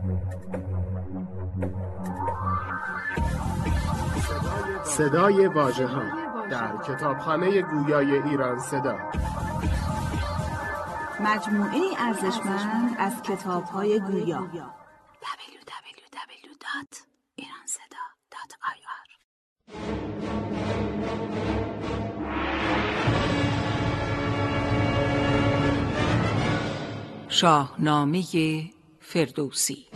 صدای واژه‌ها در کتابخانه گویای ایران صدا، مجموعه ارزشمند از کتاب‌های گویا. www.iranseda.ir شاهنامه فردوسی،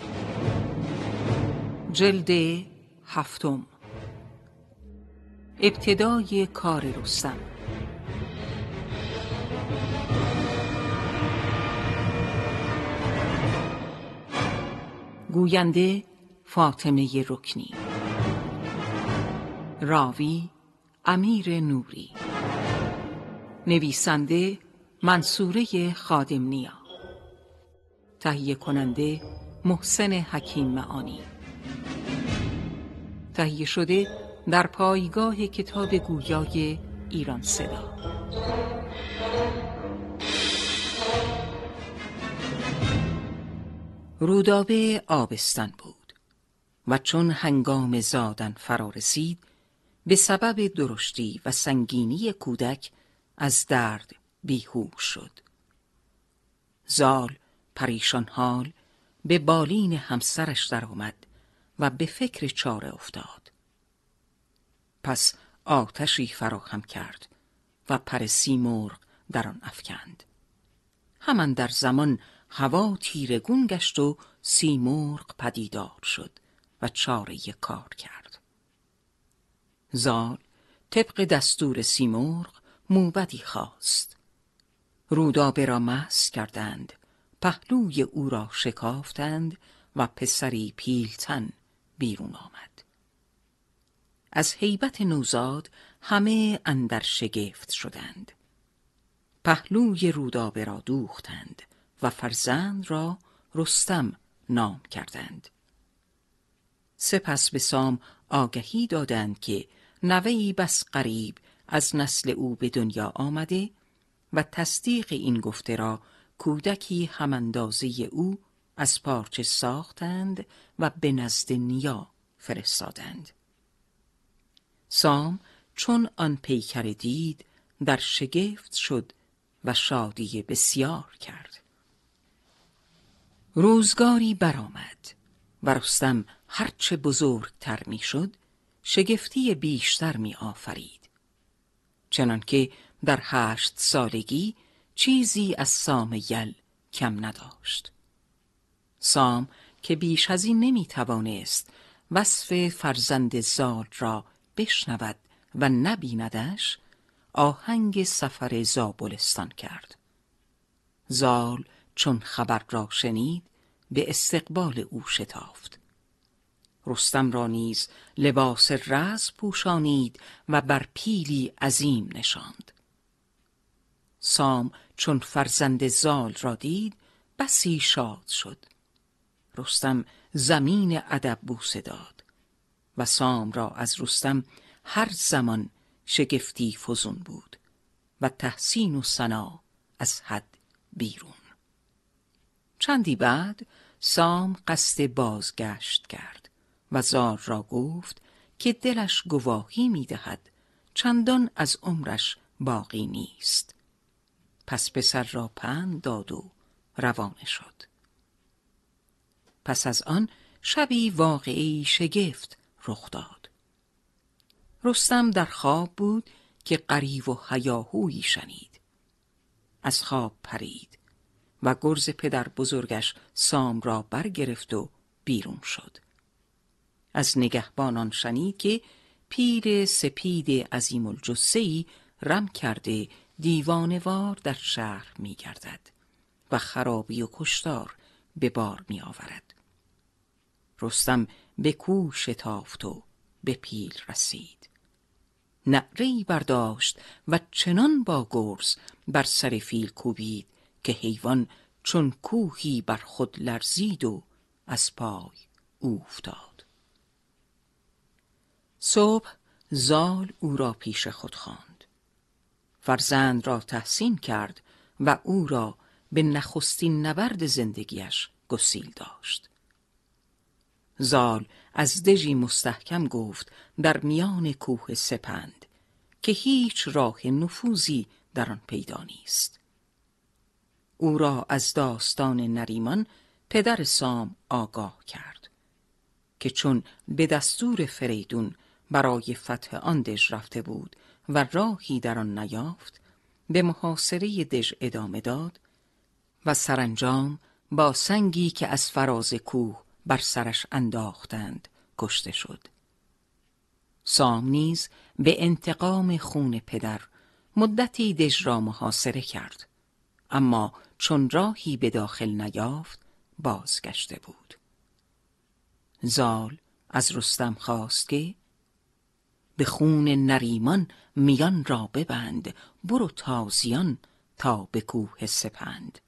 جلد 7، ابتدای کار رستم. گوینده فاطمه رکنی، راوی امیر نوری، نویسنده منصوره خادم‌نیا، تهیه کننده محسن حکیم معانی. تهیه شده در پایگاه کتاب گویای ایران صدا. رودابه آبستن بود و چون هنگام زادن فرا رسید، به سبب درشتی و سنگینی کودک از درد بیهوش شد. زال پریشان حال به بالین همسرش در آمد و به فکر چاره افتاد. پس آتشی فراهم کرد و پر سیمرغ در آن افکند. همان در زمان هوا تیرگون گشت و سیمرغ پدیدار شد و چاره کار کرد. زال طبق دستور سیمرغ موبدی خواست. رودابه را مست کردند، پهلوی او را شکافتند و پسری پیلتن بیرون آمد. از هیبت نوزاد همه اندر شگفت شدند. پهلوی رودابه را دوختند و فرزند را رستم نام کردند. سپس به سام آگهی دادند که نوه‌ای بس غریب از نسل او به دنیا آمده و تصدیق این گفته را کودکی هماندازه او از پارچه ساختند و به نزد نیا فرستادند. سام چون آن پیکر دید در شگفت شد و شادی بسیار کرد. روزگاری برآمد و رستم هرچه بزرگتر می شد شگفتی بیشتر می آفرید، چنانکه در 8 سالگی چیزی از سام یل کم نداشت. سام که بیش از این نمی توانست وصف فرزند زال را بشنود و نبیندش، آهنگ سفر زابلستان کرد. زال چون خبر را شنید به استقبال او شتافت. رستم را نیز لباس رزم پوشانید و بر پیلی عظیم نشاند. سام چون فرزند زال را دید بسی شاد شد. رستم زمین ادب بوسه داد و سام را از رستم هر زمان شگفتی فزون بود و تحسین و ثنا از حد بیرون. چندی بعد سام قصد بازگشت کرد و زال را گفت که دلش گواهی می دهد چندان از عمرش باقی نیست. پس پسر را پند داد و روانه شد. پس از آن شبی واقعی شگفت رخ داد. رستم در خواب بود که غریو و هیاهویی شنید. از خواب پرید و گرز پدر بزرگش سام را برگرفت و بیرون شد. از نگهبانان شنید که پیر سپید عظیم الجثه‌ای رم کرده دیوانه‌وار در شهر می گردد و خرابی و کشتار به بار می آورد. رستم به کوه شتافت و به پیل رسید. نعره‌ای برداشت و چنان با گرز بر سر فیل کوبید که حیوان چون کوهی بر خود لرزید و از پای اوفتاد. صبح زال او را پیش خود خواند. فرزند را تحسین کرد و او را به نخستین نبرد زندگیش گسیل داشت. زال از دژی مستحکم گفت در میان کوه سپند که هیچ راه نفوذی در آن پیدا نیست. او را از داستان نریمان پدر سام آگاه کرد که چون به دستور فریدون برای فتح آن دژ رفته بود و راهی در آن نیافت، به محاصره دژ ادامه داد و سرانجام با سنگی که از فراز کوه بر سرش انداختند کشته شد. سام نیز به انتقام خون پدر مدتی دژ را محاصره کرد، اما چون راهی به داخل نیافت بازگشته بود. زال از رستم خواست که به خون نریمان میان را ببند، برو تازیان تا به کوه سپند.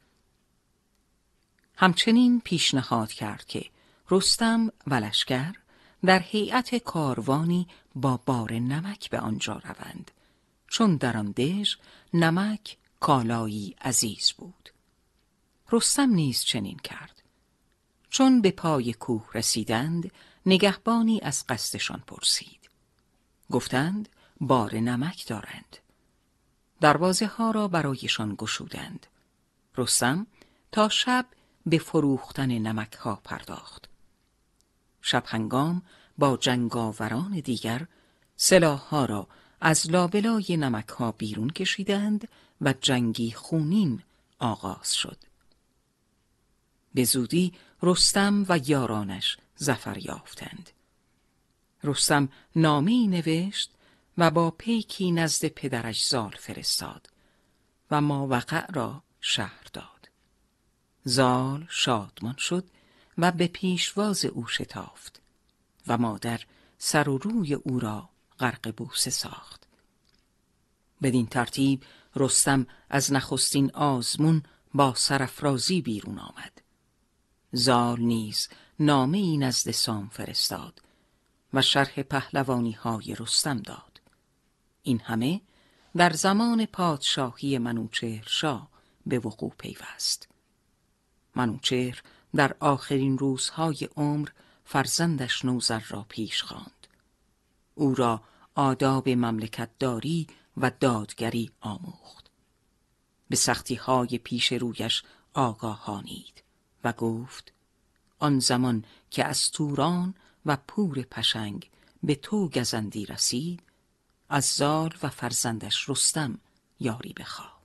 همچنین پیشنهاد کرد که رستم و لشکر در هیئت کاروانی با بار نمک به آنجا روند، چون در آن دژ نمک کالایی عزیز بود. رستم نیز چنین کرد. چون به پای کوه رسیدند، نگهبانی از قصدشان پرسید. گفتند بار نمک دارند. دروازه ها را برایشان گشودند. رستم تا شب به فروختن نمک ها پرداخت. شب هنگام با جنگاوران دیگر سلاح ها را از لابلای نمک ها بیرون کشیدند و جنگی خونین آغاز شد. به زودی رستم و یارانش ظفر یافتند. رستم نامه‌ای نوشت و با پیکی نزد پدرش زال فرستاد و ماوقع را شهر داد. زال شادمان شد و به پیشواز او شتافت و مادر سر و روی او را غرق بوسه ساخت. بدین ترتیب رستم از نخستین آزمون با سرافرازی بیرون آمد. زال نیز نامه‌ای نزد سام فرستاد و شرح پهلوانی های رستم داد. این همه در زمان پادشاهی منوچهر شاه به وقوع پیوست. منوچهر در آخرین روزهای عمر فرزندش نوذر را پیش خواند. او را آداب مملکتداری و دادگری آموخت. به سختی‌های پیش رویش آگاهانید و گفت: آن زمان که از توران و پور پشنگ به تو گزندی رسید، از زال و فرزندش رستم یاری بخواه.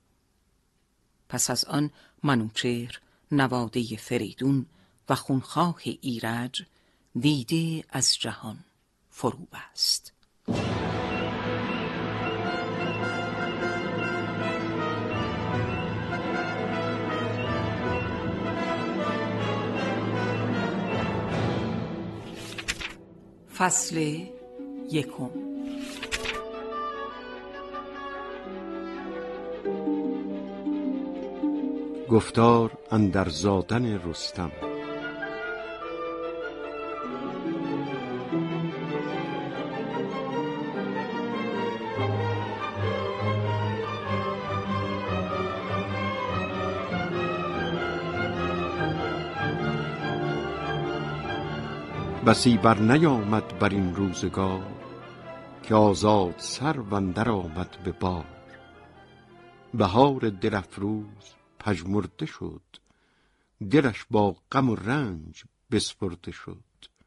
پس از آن منوچهر نواده فریدون و خونخواه ایرج دیده از جهان فرو بست. فصل یکم. گفتار اندر زادن رستم. بسی بر نیامد بر این روزگار، که آزاد سرو اندر آمد به بار. بهار دل افروز پژمرده شد، دلش با غم و رنج بسپرده شد.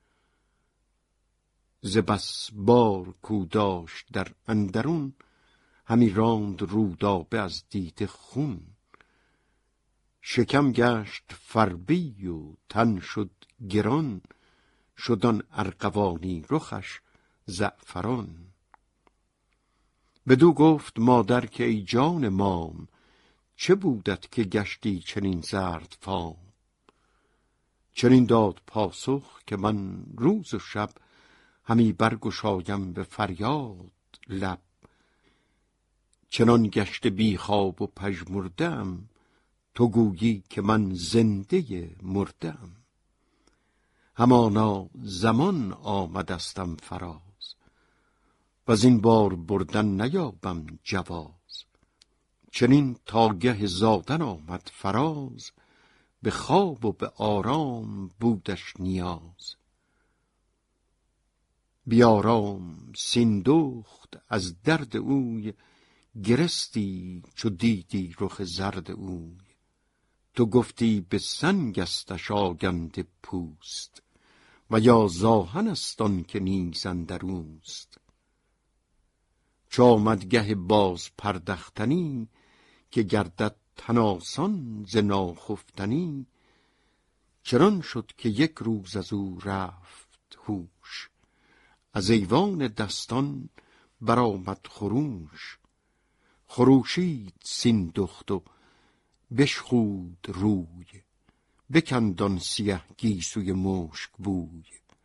ز بس بار کو داشت در اندرون، همی راند رودابه از دیده خون. شکم گشت فربی و تن شد گران، شد آن ارغوانی رخش زعفران. بدو گفت مادر که ای جان مام، چه بودت که گشتی چنین زرد فام؟ چنین داد پاسخ که من روز و شب، همی برگشایم به فریاد لب. چنان گشته بی خواب و پژمرده‌ام، تو گویی که من زنده مرده‌ام. همانا زمان آمدستم فراز، وز این بار بردن نیابم جواز. چنین تا گه زادن آمد فراز، به خواب و به آرام بودش نیاز. بیارام سیندخت از درد اوی، گرستی چو دیدی رخ زرد اوی. تو گفتی به سنگستش آگنده پوست، و یا زآهن است آن که نیز اندروست. چو آمد گه باز پردختنی، که گردد تن آسان ز ناخفتنی. چنان شد که یک روز از او رفت هوش، از ایوان دستان برآمد خروش. خروشید سیندخت و بشخود روی، بکند آن سیه گیسوی مشک بوی.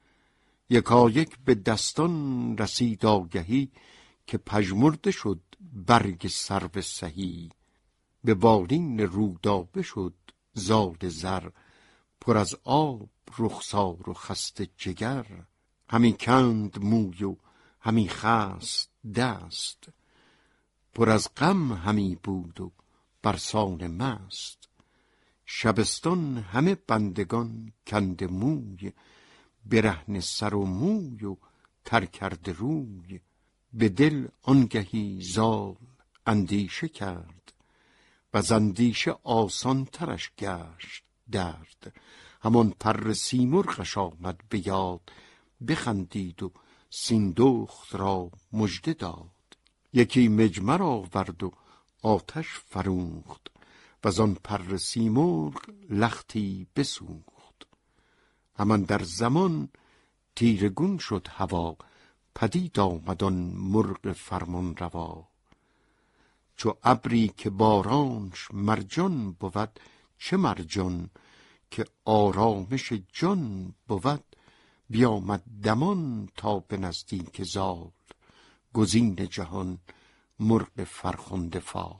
یکایک به دستان رسید آگهی، که پژمرده شد برگ سرو سهی. به بالین رودابه شد زال زر، پر از آب رخسار و خسته جگر. همی کند موی و همی خست دست، پر از غم همی بود و برسان مست. شبستان همه بندگان کنده موی، برهنه سر و موی و تر کرده روی. به دل آنگهی زال اندیشه کرد، وز اندیشه آسان ترش گشت درد. همان پر سیمرغش آمد به یاد، بخندید و سیندخت را مژده داد. یکی مجمر آورد و آتش فروخت، وزان پر سیمرغ لختی بسوخت. همان در زمان تیرگون شد هوا، پدید آمد آن مرغ فرمان روا. چو ابری که بارانش مرجان بود، چه مرجان که آرامش جان بود. بیامد دمان تا به نزدیک زال، گزین جهان مرغ فرخنده فال.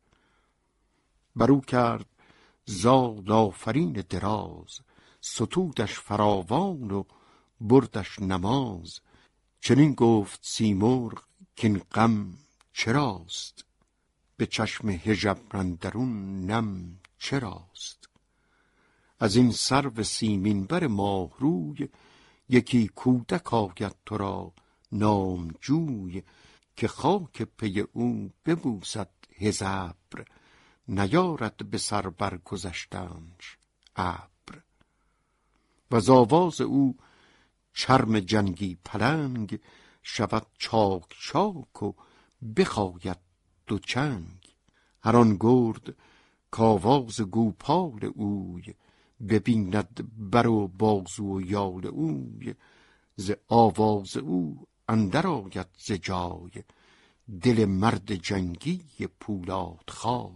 برو کرد زال آفرین دراز، ستودش فراوان و بردش نماز. چنین گفت سیمرغ کین غم چراست، به چشم هژبر اندرون نم چراست. از این سرو سیمین بر ماه روی، یکی کودک آید تو را نامجوی. که خاک پی او ببوسد هژبر، نیارد به سر برگذشتنش ابر. وز آواز او چرم جنگی پلنگ، شود چاک چاک و بخاید دو چنگ. هر آن گرد کآواز گوپال اوی، ببیند بر و بازو و یال اوی. ز آواز او اندر آید ز جای، دل مرد جنگی پولاد خای.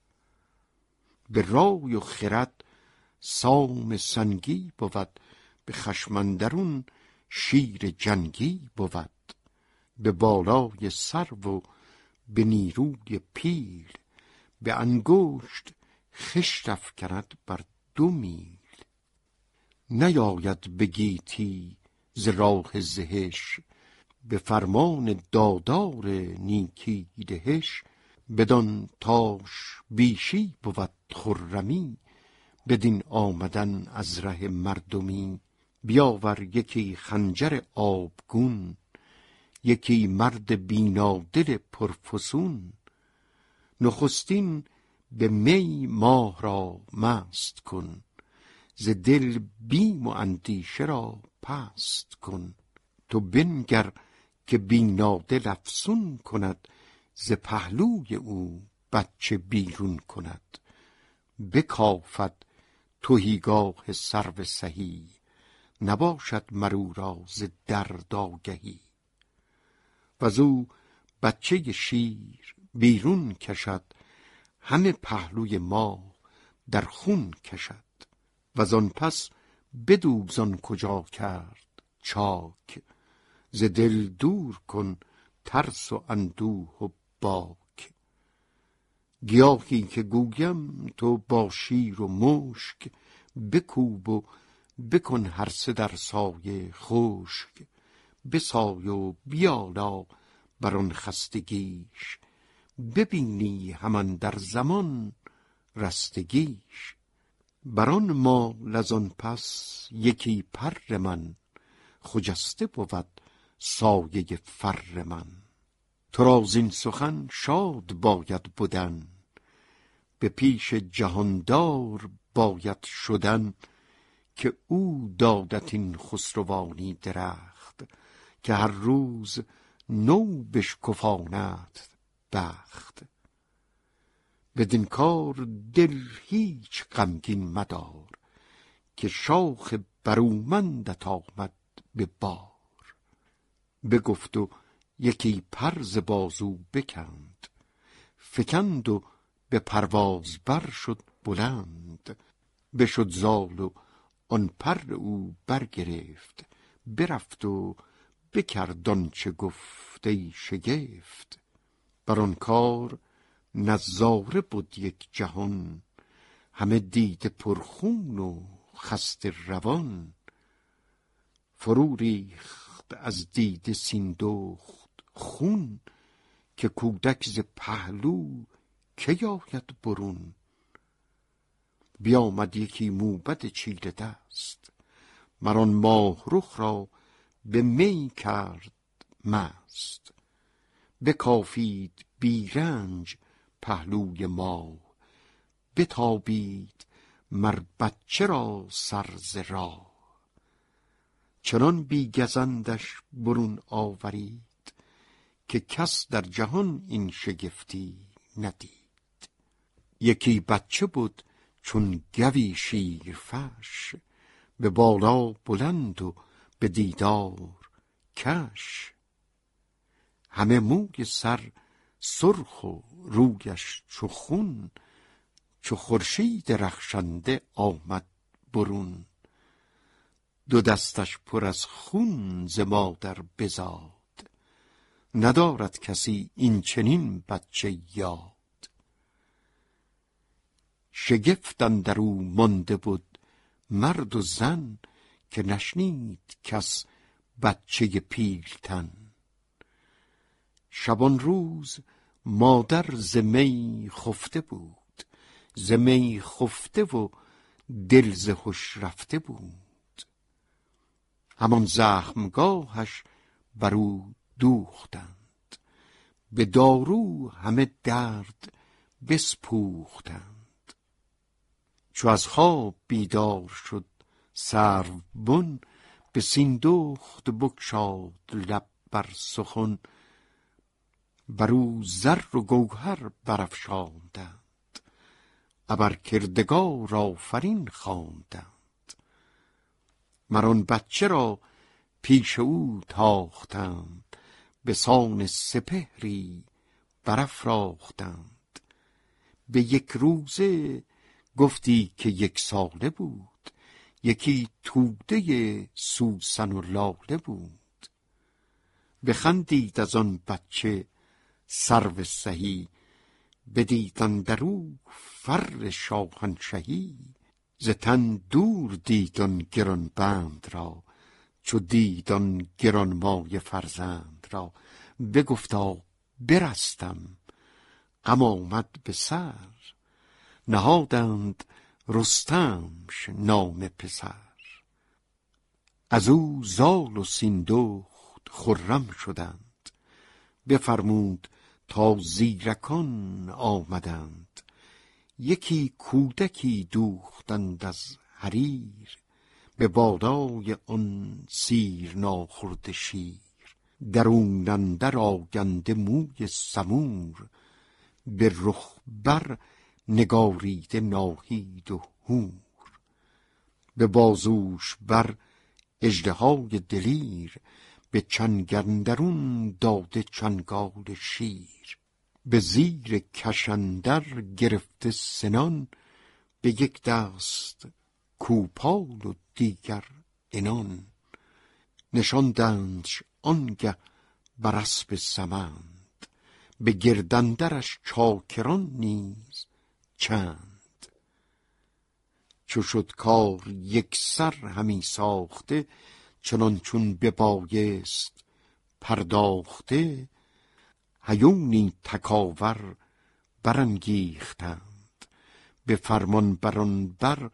به رای و خرد سام سنگی بود، به خشم اندرون شیر جنگی بود. به بالای سرو و به نیروی پیل، به انگشت خشت افکند بر 2 میل. نیاید به گیتی ز راه زهش، به فرمان دادار نیکی دهش. بدان تاش بیشی بود خرمی، بدین آمدن از ره مردمی. بیاور یکی خنجر آبگون، یکی مرد بینادل پرفسون. نخستین به می ماه را مست کن، ز دل بیم و اندیشه را پست کن. تو بنگر که بینادل افسون کند، ز پهلوی او بچه بیرون کند. بکافد تهیگاه سرو سهی، نباشد مر او را ز درد آگهی. وزو بچه شیر بیرون کشد، همه پهلوی ماه در خون کشد. وزان پس بدوزان کجا کرد چاک، ز دل دور کن ترس و اندوه و باک. گیاهی که گویم تو با شیر و مشک، بکوب و بکن هر سه در سایه خشک. بسای و بیالا بر آن خستگیش، ببینی همان در زمان رستگیش. بران مال از آن پس یکی پر من، خجسته بود سایه فر من. تو را زین سخن شاد باید بودن، به پیش جهاندار باید شدن. که او دادت این خسروانی درخت، که هر روز نو بشکفاند بخت. بدین کار دل هیچ غمگین مدار، که شاخ برومندت آمد به بار. بگفت و یکی پر ز بازو بکند، فکند و به پرواز بر شد بلند. بشد زال و آن پر او برگرفت، برفت و بکرد آنچه گفت ای شگفت. بر آن کار نظاره بود یک جهان، همه دیده پرخون و خسته روان. فرو ریخت از دیده سیندخت خون، که کودک ز پهلو کی آید برون. بیامد یکی موبد چیره دست، مر آن ماه رخ را به می کرد مست. بکافید بیرنج پهلوی ماه، بتابید مر بچه را سر ز راه. چنان بی گزندش برون آورید، که کس در جهان این شگفتی ندید. یکی بچه بود چون گوی شیرفش، به بالا بلند و به دیدار کش. همه موی سر سرخ و رویش چو خون، چو خورشید رخشنده آمد برون. دو دستش پر از خون ز مادر بزاد، ندارد کسی این چنین بچه یاد. شگفت اندر او مانده بود مرد و زن، که نشنید کس بچه پیلتن. شبان روز مادر ز می خفته بود، ز می خفته و دل ز هوش رفته بود. همان زخمگاهش بر او دوختند، به دارو همه درد بسپوختند. چو از خواب بیدار شد سروبن، به سیندخت بگشاد لب بر سخن. بر او زر و گوهر برافشاندند، ابر کردگار آفرین خواندند. مر آن بچه را پیش او تاختند، به سان سپهری برافراختند. به یک روزه گفتی که یک ساله بود، یکی توده سوسن و لاله بود. بخندید از آن بچه سرو سهی، بدید اندر او فر شاهنشهی. ز تن دور دید آن گرانبند را، چو دید آن گرانمایه فرزند را. بگفتا برستم غم آمد به سر، نهادند رستمش نام پسر. از او زال و سیندخت خرم شدند، بفرمود تا زیرکان آمدند. یکی کودکی دوختند از حریر، به بالای آن سیر ناخورده شیر. درون اندر آگنده موی سمور، به رخ بر نگاریده ناهید و هور. به بازوش بر اژدهای دلیر، به چنگ اندرون داده چنگال شیر. به زیر کش اندر گرفته سنان، به یک دست کوپال و دیگر عنان. نشاندندش آنگه بر اسپ سمند، به گرد اندرش چاکران نیز چند. چو شد کار یک سر همی ساخته، چنان چون ببایست پرداخته. هیونی تکاور برانگیختند، به فرمان بران بر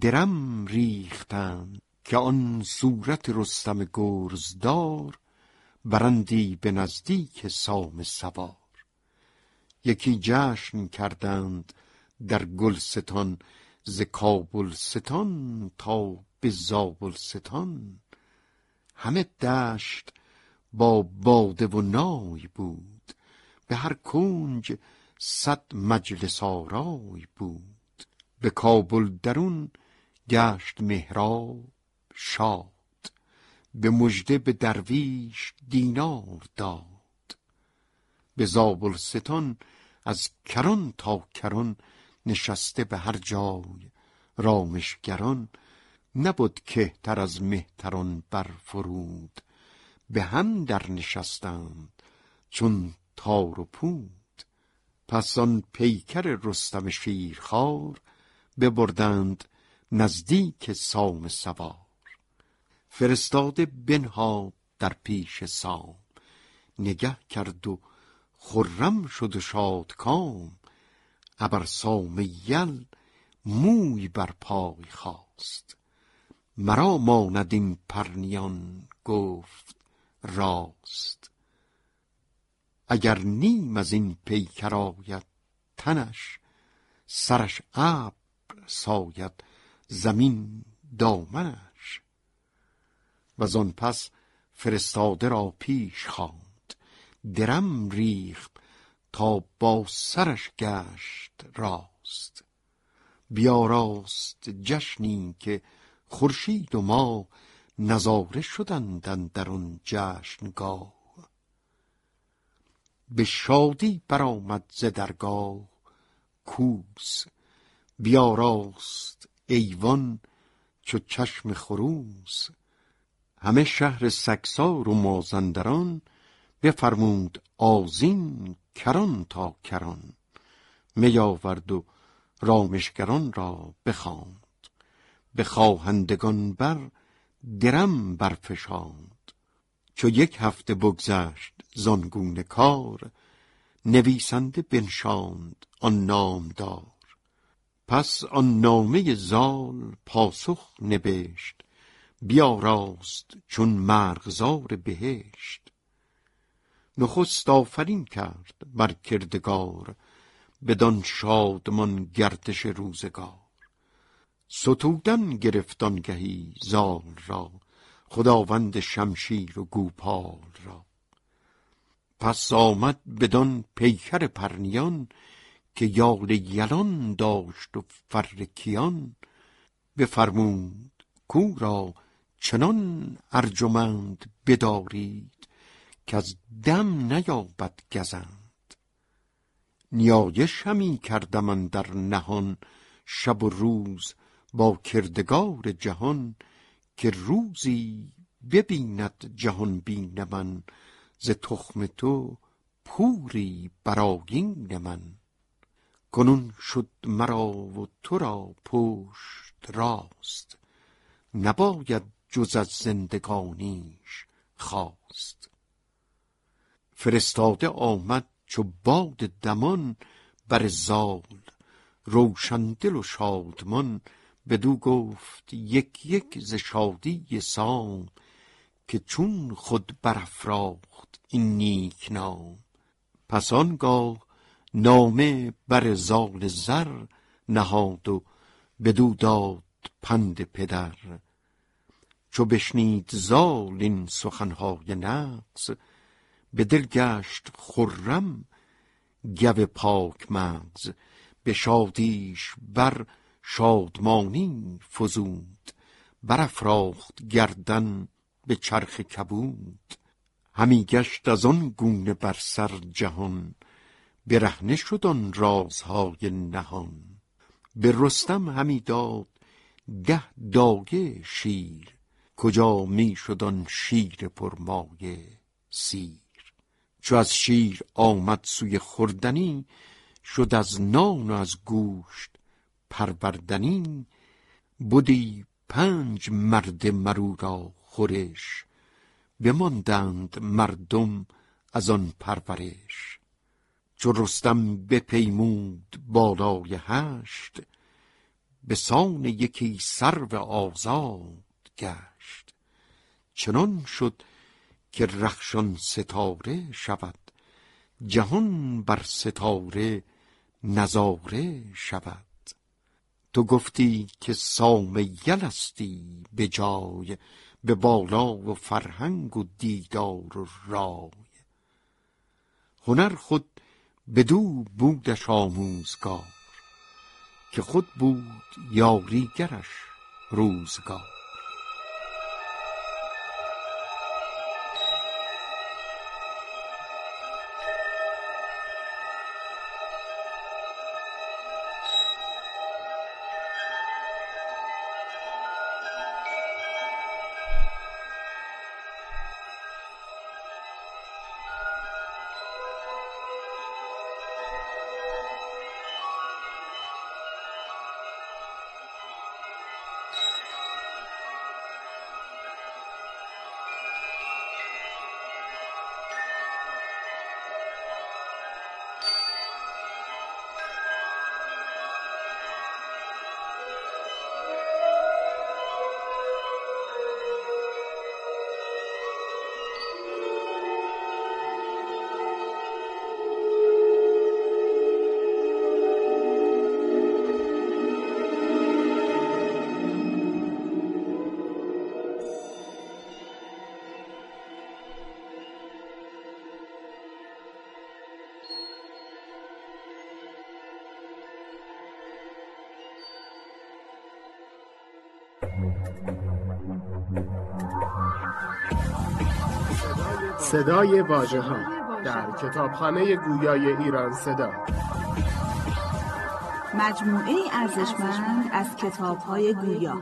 درم ریختند. که آن صورت رستم گرزدار، برندی به نزدیک سام سوار. یکی جشن کردند در گلستان، ز کابلستان تا به زابلستان. همه دشت با باده و نای بود، به هر کنج 100 مجلس آرای بود. به کابل درون گشت مهراب شاد، به مژده به درویش دینار داد. به زابلستان از کران تا کران، نشسته به هر جای رامشگران. نبود کهتر از مهتران بر فرود، به هم در نشستند چون تار و پود. پس آن پیکر رستم شیرخوار، ببردند نزدیک سام سوار. فرستاده بنهاد در پیش سام، نگه کرد و خرم شد و شادکام. ابر سام یل موی بر پای خاست، مرا ماند این پرنیان گفت راست. اگر نیم از این پیکر آید تنش، سرش ابر ساید زمین دامنش. وزان پس فرستاده را پیش خواند، درم ریخت تا با سرش گشت راست. بیاراست جشنی که خورشید و ماه، نظاره شدند اندر آن جشنگاه. به شادی برآمد ز درگاه کوس، بیاراست ایوان چو چشم خروس. همه شهر سگسار و مازندران، بفرمود آذین کران تا کران. می آورد و رامشگران را بخواند، به خواهندگان بر درم برفشاند. چو 1 هفته بگذشت زانگونه کار، نویسنده بنشاند آن نامدار. پس آن نامه زال پاسخ نبشت، بیاراست چون مرغزار بهشت. نخست آفرین کرد بر کردگار، بدان شادمان گردش روزگار. ستودن گرفت آنگهی زال را، خداوند شمشیر و گوپال را. پس آمد بدان پیکر پرنیان، که یال یلان داشت و فر کیان. بفرمود کو را چنان ارجمند بدارید، که از دم نیابد گزند. نیایش همی کردم اندر نهان، شب و روز با کردگار جهان. که روزی ببیند جهان بین من، ز تخم تو پوری برآیین من. کنون شد مرا و تو را پشت راست، نباید جز از زندگانیش خواست. فرستاده آمد چو باد دمان، بر زال روشندل و شادمان. بدو گفت یک یک ز شادی سام، که چون خود برافراخت این نیک نام. پس آنگاه نامه بر زال زر نهاد، و بدو داد پند پدر. چو بشنید زال این سخنهای نغز، به دل گشت خرم گو پاک مغز. به شادیش بر شادمانی فزود، برافراخت گردن به چرخ کبود. همی گشت از آن گونه بر سر جهان، برهنه شد آن رازهای نهان. به رستم همی داد 10 دایه شیر، کجا می شد آن شیر پرمایه سیر. چو از شیر آمد سوی خوردنی، شد از نان و از گوشت پروردنی. بودی 5 مرد مرو را خورش، بماندند مردم از آن پرورش. چو رستم بپیمود بالای 8، به سان یکی سرو آزاد گشت. چنان شد که رخشان ستاره شود، جهان بر ستاره نظاره شود. تو گفتی که سام یلستی به جای، به بالا و فرهنگ و دیدار و رای. هنر خود بدو بودش آموزگار، که خود بود یاریگرش روزگار. صدای واژه‌ها در کتابخانه گویای ایران صدا. مجموعه ارزشمند از کتاب‌های گویا.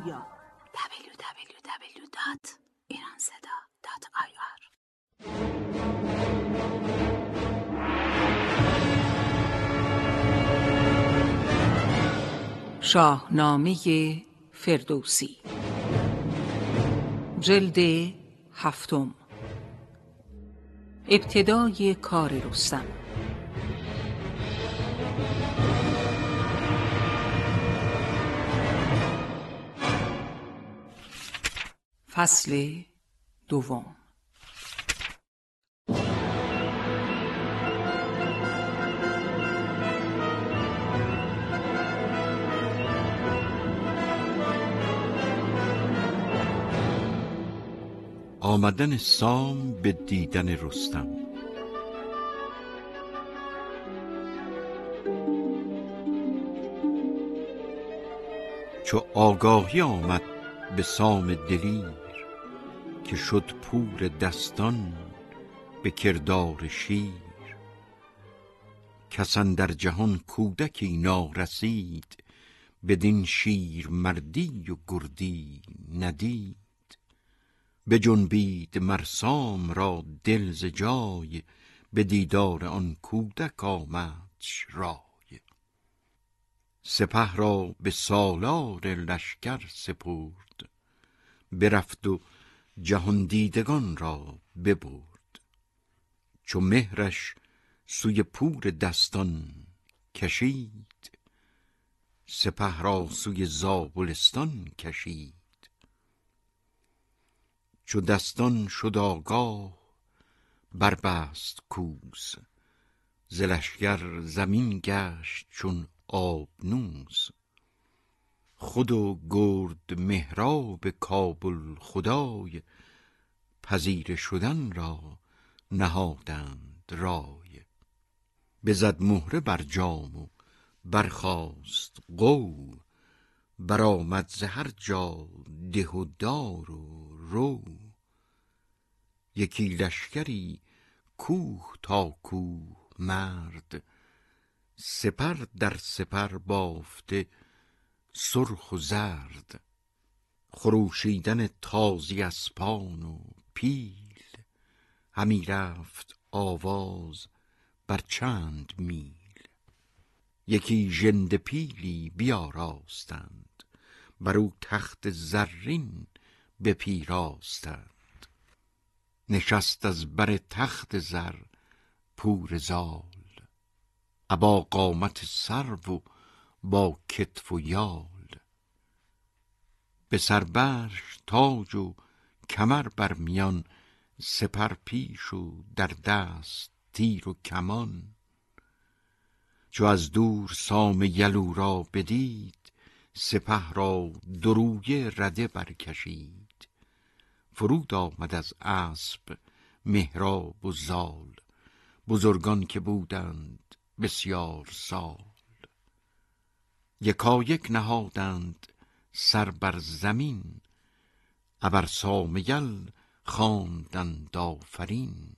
www.iranseda.ir شاهنامه فردوسی، جلد 7، ابتدای کار رستم. فصل 2. آمدن سام به دیدن رستم. چو آگاهی آمد به سام دلیر، که شد پور دستان به کردار شیر. کس اندر جهان کودکی نارسید، بدین شیر مردی و گردی ندید. بجنبید مر سام را دل ز جای، به دیدار آن کودک آمدش رای. سپه را به سالار لشکر سپرد، برفت و جهان دیدگان را ببرد. چو مهرش سوی پور دستان کشید، سپه را سوی زابلستان کشید. چو دستان شد آگاه بربست کوس، ز لشکر زمین گشت چون آبنوس. خود و گرد مهراب کابل خدای، پذیره شدن را نهادند رای. بزد مهره بر جام و برخاست غو، برآمد ز هر جا ده و دار و رو. یکی لشکری کوه تا کوه مرد، سپر در سپر بافته سرخ و زرد. خروشیدن تازی اسپان و پیل، همی رفت آواز بر چند میل. یکی ژنده پیلی بیاراستند، بر او تخت زرین بپیراستند. نشست از بر تخت زر پور زال، ابا قامت سرو و با کتف و یال. به سر برش تاج و کمر بر میان، سپر پیش و در دست تیر و کمان. چو از دور سام یلو را بدید، سپه را درویه رده برکشید. فرود آمد از اسب مهراب و زال، بزرگان که بودند بسیار سال. یکایک نهادند سر بر زمین، ابر سام یل خواندند آفرین.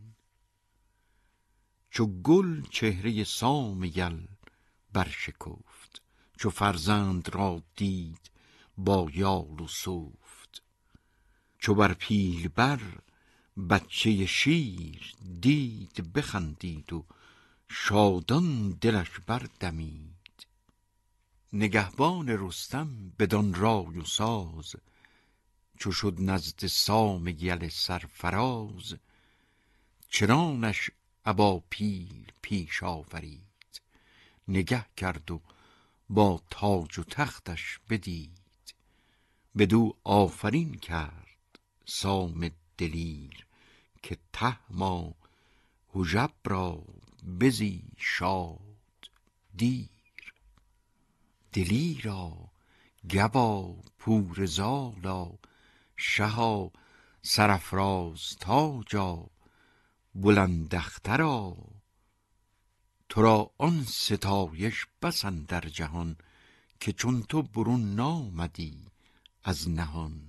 چو گل چهره سام یل برشکفت، چو فرزند را دید با یال و سفت. چو بر پیل بر بچه شیر دید، بخندید و شادان دلش بردمید. نگهبان رستم بدان رای و ساز، چو شد نزد سام یل سرفراز. چنانش ابا پیل پیش آورید، نگه کرد و با تاج و تختش بدید. بدو آفرین کرد سام دلیر، که تهما هژبر را بزی شاد دیر. دلیرا گوا پور زالا، شها سرافراز تاجا بلند اخترا. تو را آن ستایش بس اندر جهان، که چون تو برون نامدی از نهان.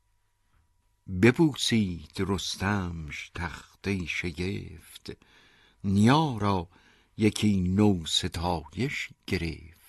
ببوسید رستمش تخته شگفت، نیا را یکی نو ستایش گرفت.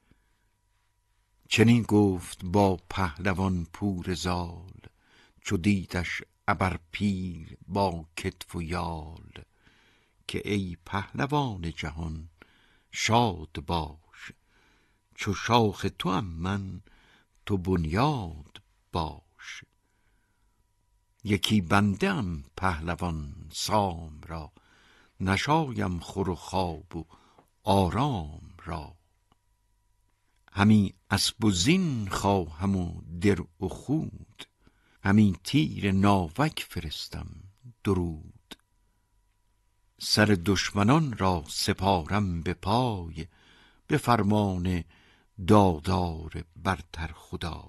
چنین گفت با پهلوان پور زال، چو دیدش ابر پیل با کتف و یال. که ای پهلوان جهان شاد باش، چو شاخ توام من تو بنیاد باش. یکی بنده ام پهلوان سام را، نشایم خور و خواب و آرام را. همی اسب و زین خواهم و درع و خود، همی تیر ناوک فرستم درود. سر دشمنان را سپارم به پای، به فرمان دادار برتر خدای.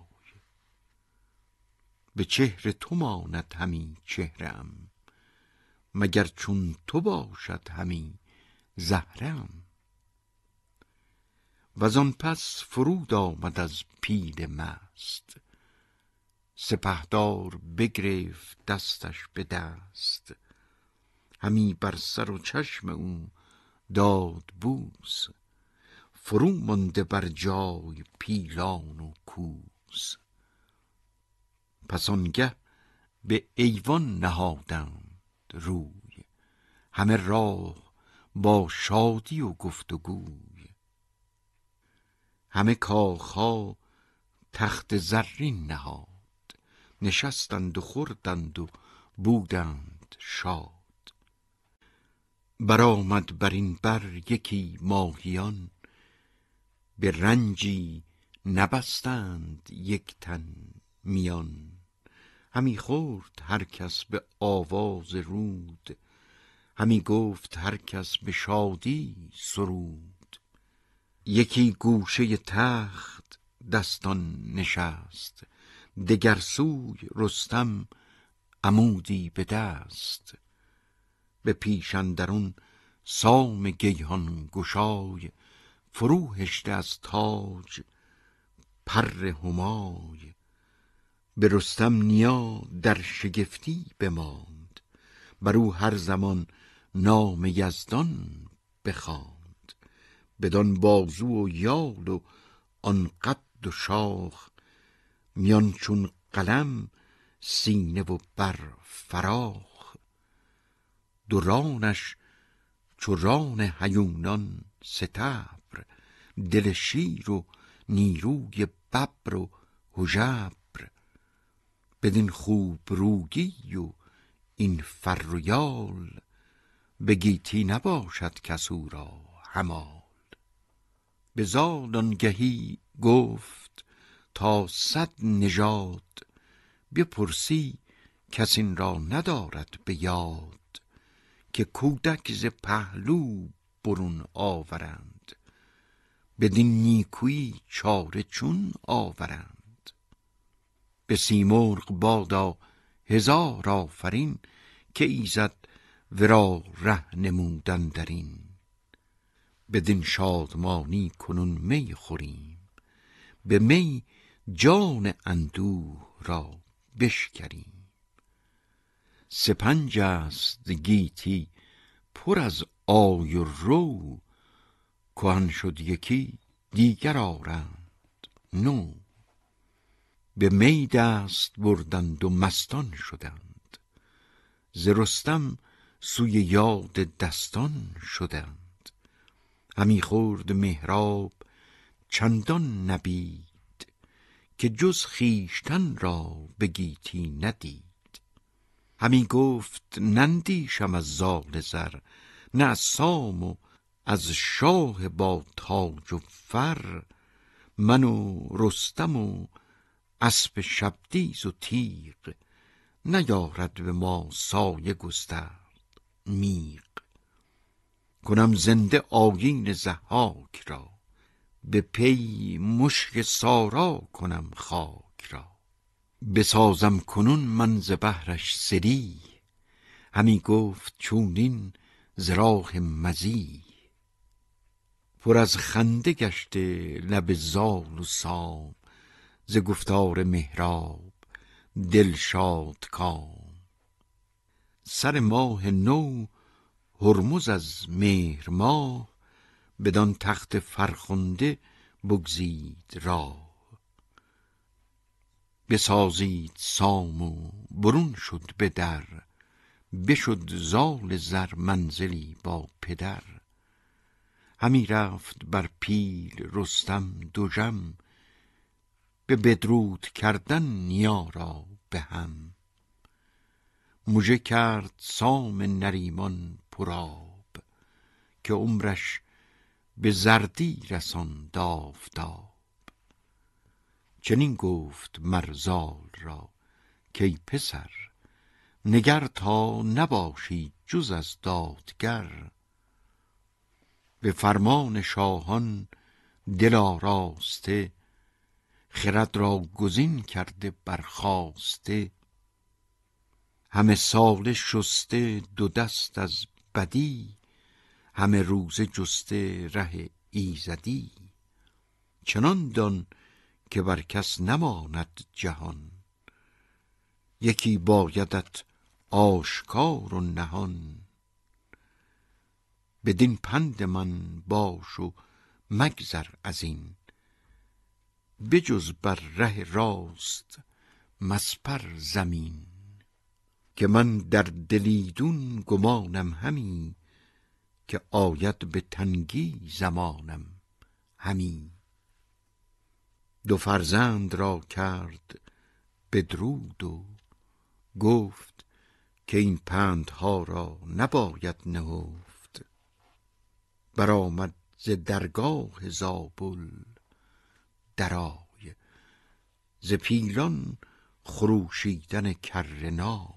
به چهر تو ماند همی چهرم، مگر چون تو باشد همی زهرم. وزان پس فرود آمد از پیل مست، سپهدار بگرفت دستش به دست. همی بر سر و چشم او داد بوس، فرو مانده بر جای پیلان و کوس. پس آنگه به ایوان نهادند روی، همه راه با شادی و گفت و گوی. همه کاخها تخت زرین نهاد، نشستند و خوردند و بودند شاد. برآمد بر این بر یکی ماهیان، به رنجی نبستند یک تن میان. همی خورد هر کس به آواز رود، همی گفت هر کس به شادی سرود. یکی گوشه تخت دستان نشست، دگر سوی رستم عمودی به دست. به پیش اندرون سام گیهان گشای، فرو هشته از تاج پر همای. به رستم نیا در شگفتی بماند، برو هر زمان نام یزدان بخواند. بدان بازو و یال و آن قد و شاخ، میان چون قلم سینه و بر فراخ. دو رانش چو ران هیونان ستبر، دل شیر و نیروی ببر و هژبر. بدین خوب رویی و این فر و یال، به گیتی نباشد کس او را همال. به زال آنگهی گفت تا 100 نژاد، بپرسی کس این را ندارد به یاد، که کودک ز پهلو برون آورند، بدین نیکویی چاره چون آورند. به سیمرغ بادا هزار آفرین، که ایزد ورا ره نمود اندرین. بدین شادمانی کنون می خوریم، به می جان اندوه را بشکریم. سپنج است گیتی پر از آی و رو، کهن شد یکی دیگر آرند نو. به می دست بردند و مستان شدند، ز رستم سوی یاد دستان شدند. همی خورد مهراب چندان نبید، که جز خویشتن را به گیتی ندید. همی گفت نندیشم از زال زر، نه از سام و از شاه با تاج و فر. من و رستم و اسپ شبدیز و تیغ، نیارد به ما سایه گسترد میغ. کنم زنده آیین ضحاک را، به پی مشک سارا کنم خاک را. بسازم کنون من ز بهرش سری، همی گفت چونین ز راه مزی. پر از خنده گشته لب زال و سام، ز گفتار مهراب دل شادکام. سر ماه نو هرمز از مهر ماه، بدان تخت فرخنده بگزید راه. بسازید سام و برون شد به در، بشد زال زر منزلی با پدر. همی رفت بر پیل رستم دژم، به بدرود کردن نیا را به هم. مژه کرد سام نریمان پرآب، که عمرش به زردی رساند آفتاب. چنین گفت مر زال را کای پسر، نگر تا نباشی جز از دادگر. به فرمان شاهان دل آراسته، خرد را گزین کرده برخاسته. همه ساله شسته دو دست از بدی، همه روزه جسته ره ایزدی. چنان دان که بر کس نماند جهان، یکی بایدت آشکار و نهان. بدین پند من باش و مگذر ازین، بجز بر ره راست مسپر زمین. که من در دل ایدون گمانم همی، که آید به تنگی زمانم همی. دو فرزند را کرد بدرود و گفت، که این پندها را نباید نهفت. برآمد ز درگاه زابل درای، ز پیلان خروشیدن کره نای.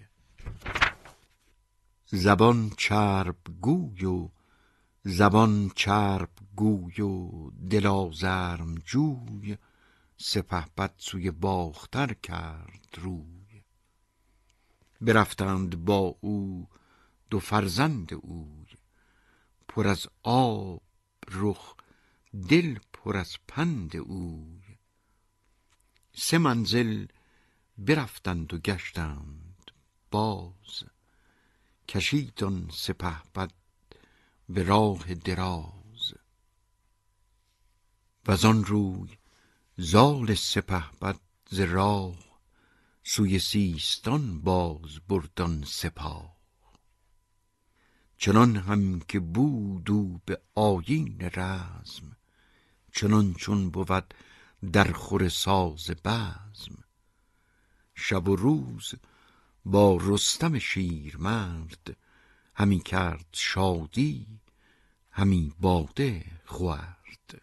زبان چرب گوی و زبان چرب گوی و دل آزرم جوی، سپهبد سوی باختر کرد روی. برفتند با او دو فرزند اوی، پر از آب رخ دل پر از پند اوی. 3 منزل برفتند و گشتند باز، کشید آن سپهبد به راه دراز. وزان روی زال سپهبد ز راه، سوی سیستان باز برد آن سپاه. چنان هم که بود او به آیین رزم، چنان چون بود در خور ساز بزم. شب و روز با رستم شیرمرد، همی کرد شادی همی باده خورد.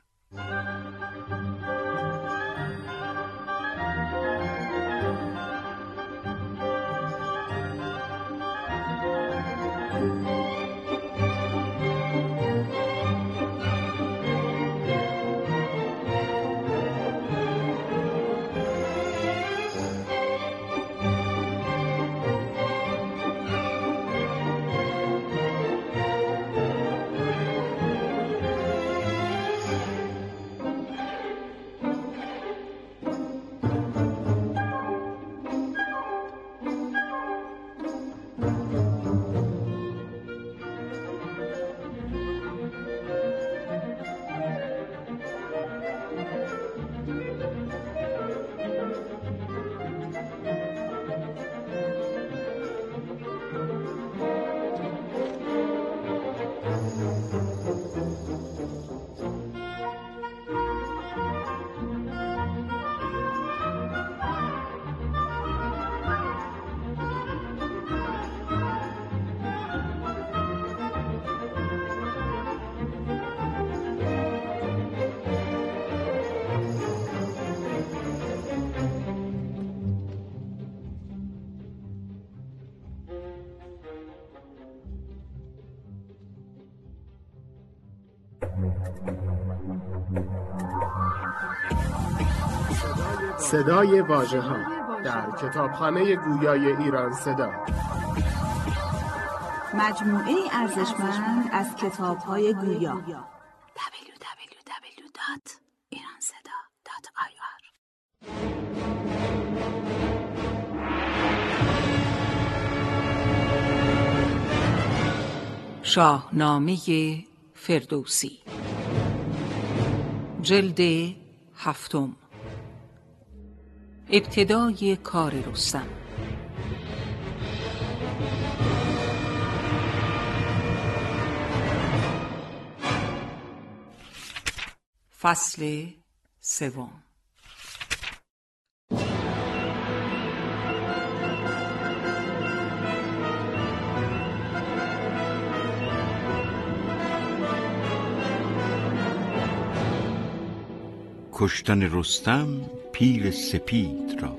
صدای واژه‌ها در کتابخانه گویای ایران صدا. مجموعه ارزشمند از کتاب‌های گویا. www.iranseda.ir شاهنامه فردوسی، جلد 7، ابتدای کار رستم. فصل 3. کشتن رستم پیل سپید را.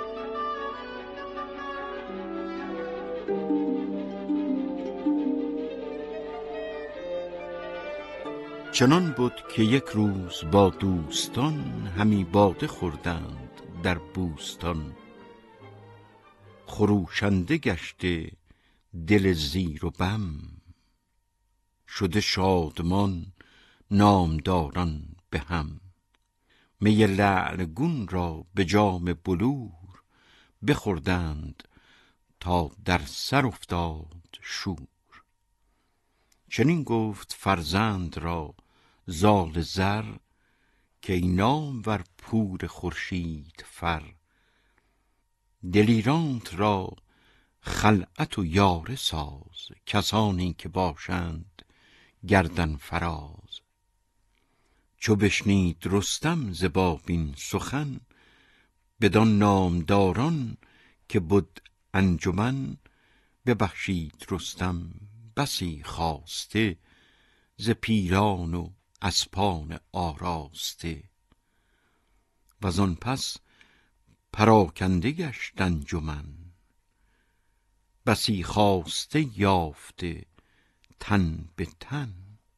چنان بود که یک روز با دوستان همی باده خوردند در بوستان. خروشنده گشته دل زیر و بم، شده شادمان نامداران به هم. می لعلگون را به جام بلور، بخوردند تا در سر افتاد شور. چنین گفت فرزند را زال زر، که ای نامور پور خورشید فر. دلیرانت را خلعت و یاره ساز، کسانی که باشند گردن فراز. چو بشنید رستم ز بابین سخن، بدان نامداران که بد انجمن. ببخشید رستم بسی خواسته، ز پیلان و اسپان آراسته. وزان پس پراکنده گشت انجمن، بسی خواسته یافته تن به تن.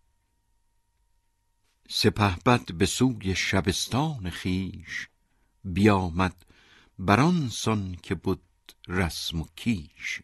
سپهبد به سوی شبستان خویش، بیامد بران سان که بد رسم و کیش.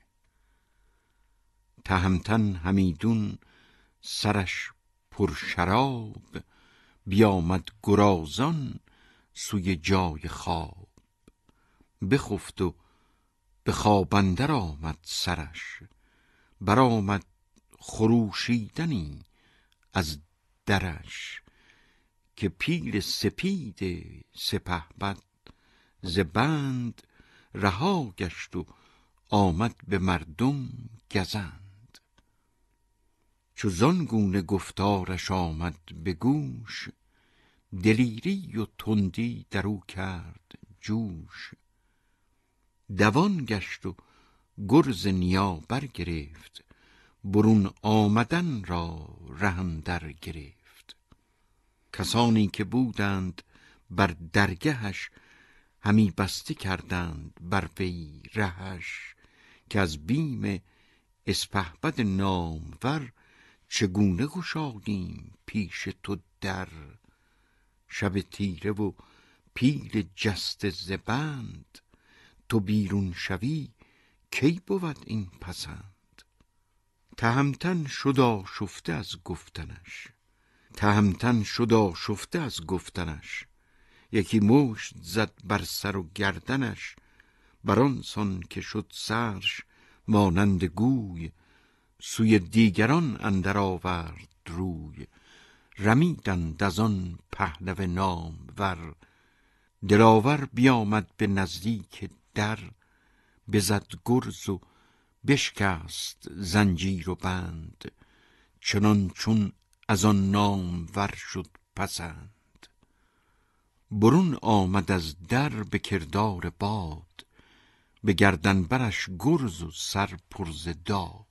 تهمتن همیدون سرش پر شراب، بیامد گرازان سوی جای خواب. بخفت و به خواب اندر آمد سرش، برآمد خروشیدنی از درش. که پیل سپید سپهبد ز بند، رها گشت و آمد به مردم گزند. چو زان گونه گفتارش آمد به گوش، دلیری و تندی در او کرد جوش. دوان گشت و گرز نیا برگرفت، برون آمدن را ره اندر گرفت. کسانی که بودند بر درگهش، همی بسته کردند بر وی رهش. که از بیم اسپهبد نامور چگونه گشادیم پیش تو در. شب تیره و پیل جسته ز بند، تو بیرون شوی کی بود این پسند. تهمتن شد آشفته از گفتنش، تهمتن شد آشفته از گفتنش. یکی مشت زد بر سر و گردنش، بران سان که شد سرش مانند گوی. سوی دیگران اندر آورد روی، رمیدند از آن پهلو نامور. دلاور بیامد به نزدیک در، بزد گرز و بشکست زنجیر و بند. چنان چون از آن نامور شد پسند، برون آمد از در به کردار باد. به گردن برش گرز و سر پر ز داد.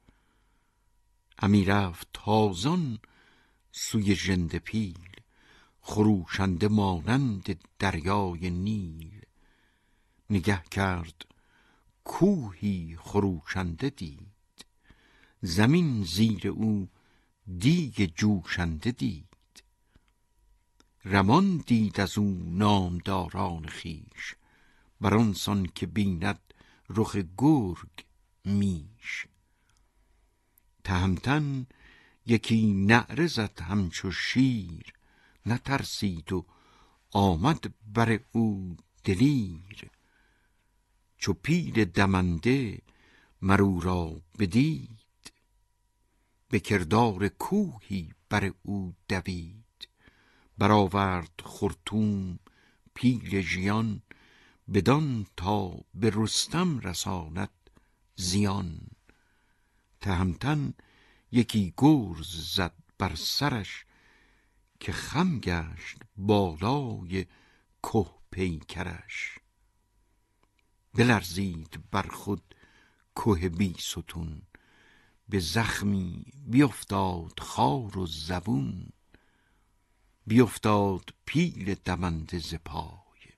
همی رفت تازان سوی ژنده پیل، خروشنده مانند دریای نیل. نگه کرد کوهی خروشنده دید، زمین زیر او دیگ جوشنده دید. رمان دید از او نامداران خویش، بران سان که بیند رخ گرگ میش. تهمتن یکی نعره زد همچو شیر، نترسید و آمد بر او دلیر. چو پیل دمنده مر او را بدید، به کردار کوهی بر او دوید. برآورد خرطوم پیل ژیان، بدان تا به رستم رساند زیان. تهمتن یکی گرز زد بر سرش، که خم گشت بالای که پیکرش. بلرزید بر خود که بیستون، به زخمی بیفتاد خار و زبون. بیفتاد پیل دمنده ز پای،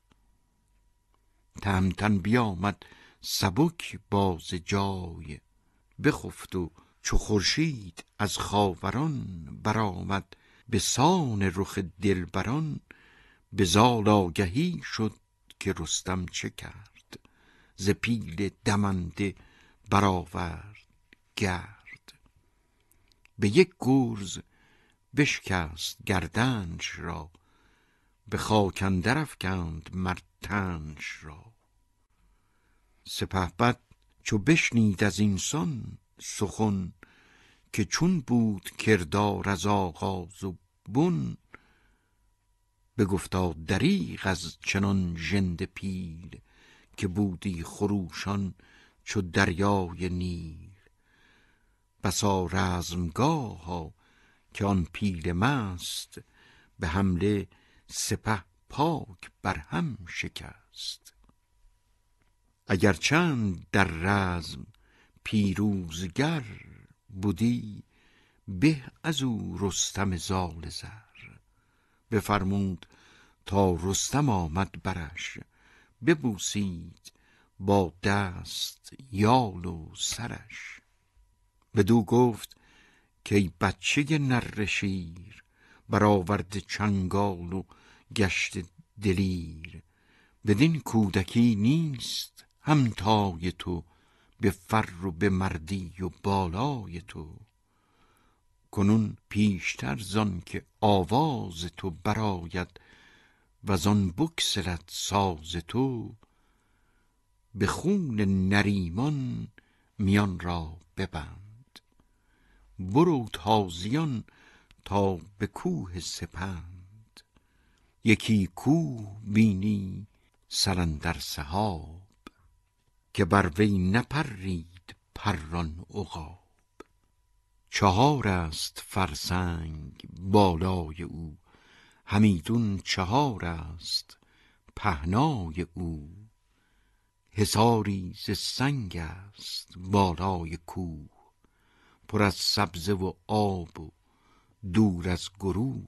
تهمتن بیامد سبک باز جای. بخفت و چو خورشید از خاوران برآمد، به سان رخ دلبران. به زال آگهی شد که رستم چه کرد، ز پیل دمنده برآورد گرد. به یک گرز بشکست گردنش را، به خاک اندر افکند مر تنش را. سپهبد چو بشنید از این سان سخن، که چون بود کردار از آغاز و بن. بگفتا دریغ از چنان ژنده پیل، که بودی خروشان چو دریای نیل. بسا رزمگاه ها که آن پیل مست، به حمله سپه پاک بر هم شکست. اگر چند در رزم پیروزگر بودی، به از او رستم زال زر. بفرمود تا رستم آمد برش، ببوسید با دست یال و سرش. بدو گفت که ای بچه نره شیر، برآورده چنگال و گشته دلیر. بدین کودکی نیست همتای تو، به فر و به مردی و بالای تو. کنون پیشتر زان که آواز تو برآید، وزان بگسلد ساز تو. به خون نریمان میان را ببند، برو تازیان تا به کوه سپند. یکی کوه بینی سر اندر سحاب، که بر وی نپرید پران عقاب. 4 است فرسنگ بالای او، همیدون 4 است پهنای او. حصاری ز سنگ است بالای کوه، پر از سبزه و آب و دور از گروه.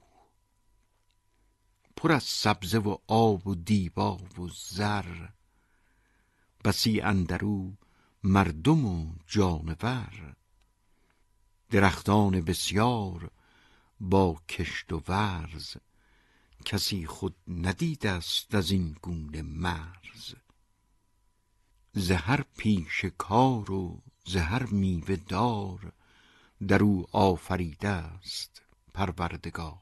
پر از سبزه و آب و دیبا و زر، بسی اندرو مردم و جانور، درختان بسیار با کشت و ورز، کسی خود ندیده است از این گونه مرز. ز هر پیش کار و ز هر میوه دار، در او آفریده است پروردگار.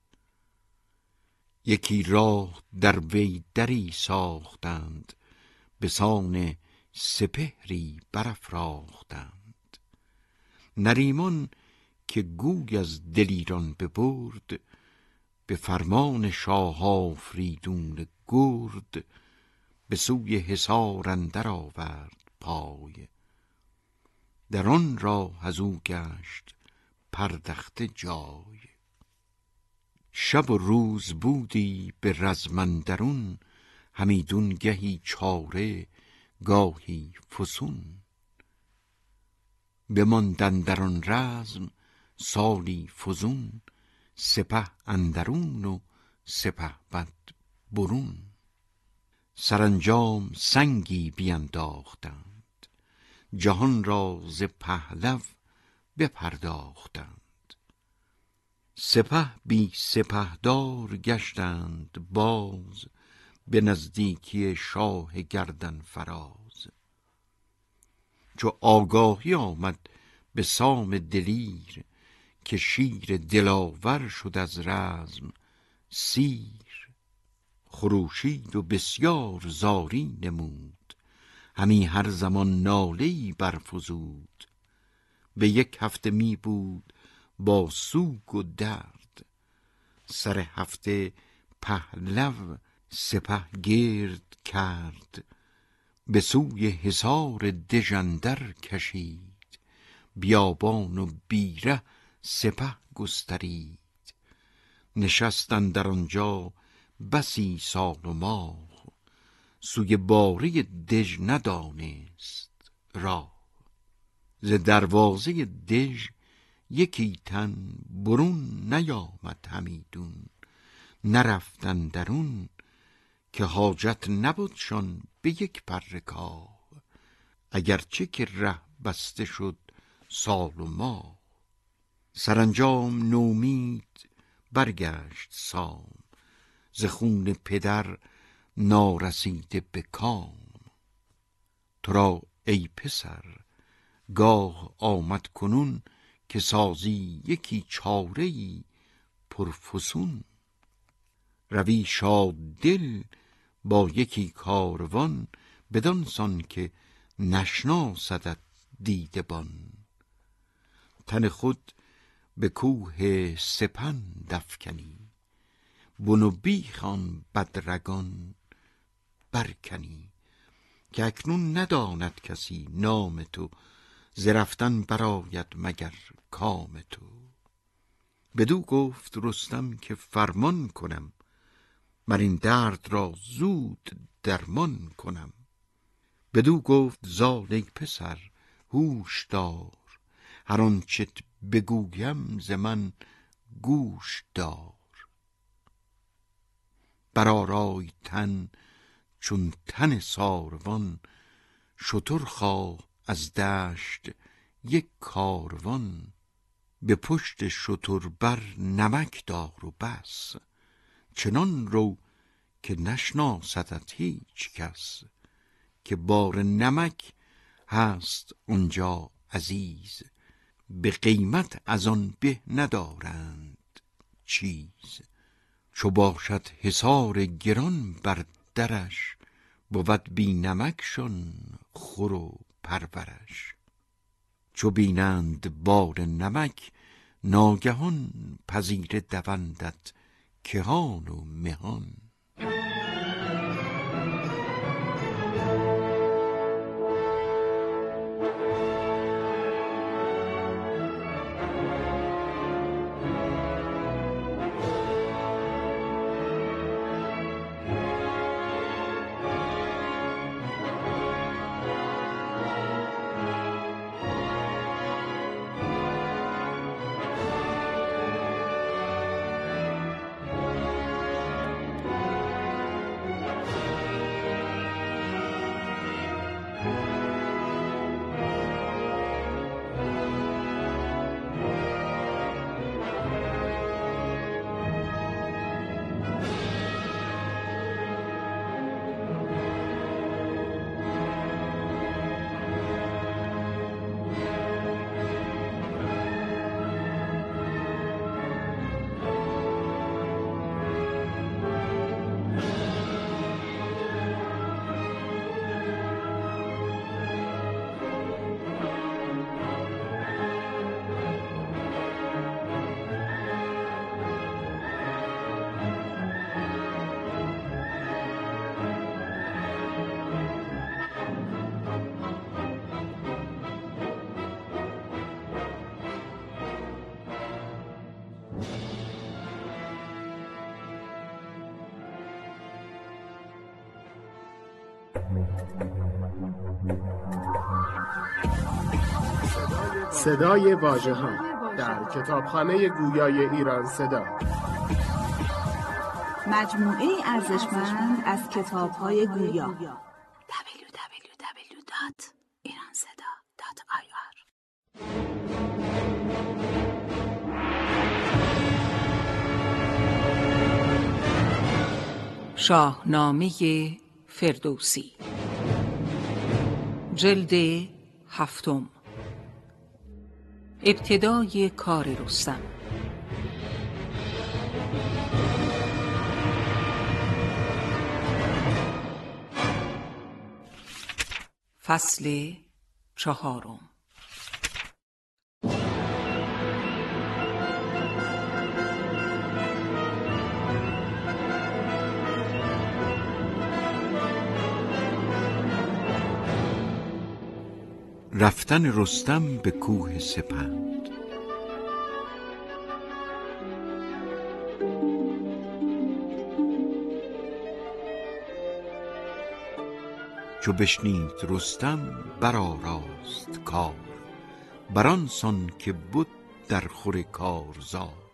یکی راه در وی دری ساختند، به سان سپهری برافراختند. نریمان که گوی از دلیران ببرد، به فرمان شاه آفریدون گرد، به سوی حصار اندر آورد پای. در آن راه از او گشت پردخته جای. شب و روز بودی به رزم اندرون، همیدون گهی چاره گاهی فسون. بماند اندر آن رزم سالی فزون، سپه اندرون و سپهبد برون. سرانجام سنگی بینداختند، جهان را ز پهلو بپرداختند. سپه بی سپهدار گشتند باز، به نزدیکی شاه گردن فراز. چو آگاهی آمد به سام دلیر، که شیر دلاور شد از رزم سیر. خروشید و بسیار زاری نمود، همی هر زمان ناله‌ای برفزود. به 1 هفته می بود با سوگ و درد، سر هفته پهلو سپه گرد کرد. به سوی حصار دژ اندر کشید، بیابان و بیره سپه گسترید. نشست اندر آنجا بسی سال و ماه، سوی باره دژ ندانست راه. ز دروازه دژ یکی تن برون نیامد همیدون، نرفت اندرون که حاجت نبودشان به 1 پر کاه. اگرچه که ره بسته شد سال و ماه، سرانجام نومید برگشت سام، ز خون پدر نارسیده به کام. تو را ای پسر گاه آمد کنون، که سازی یکی چاره‌ای پرفسون. روی شاد دل با یکی کاروان، بدان سان که نشناسدت دیدبان. تن خود به کوه سپند افکنی، بن و بیخ آن بدرگان برکنی. که اکنون نداند کسی نام تو، ز رفتن برآید مگر کام تو. بدو گفت رستم که فرمان کنم، من این درد را زود درمان کنم. بدو گفت زال ای پسر هوش دار، هر آنچت بگویم ز من گوش دار. برآرای تن چون تن ساروان، شتر خواه از دشت 1 کاروان. به پشت شتر بر نمک دار و بس، چنان رو که نشناسدت هیچ کس. که بار نمک هست آنجا عزیز، به قیمت از آن به ندارند چیز. چو باشد حصار گران بر درش، بود بی نمکشان خور و پرورش. چو بینند بار نمک ناگهان، پذیره دوندت کهان و مهان. صدای واژه‌ها در کتابخانه گویای ایران صدا. مجموعه ارزشمند از کتاب‌های گویا. www.iranseda.ir شاهنامه فردوسی، جلد 7، ابتدای کار رستم. فصل 4. رفتن رستم به کوه سپند. چو بشنید رستم برآراست کار، بران سان که بود در خور کارزار.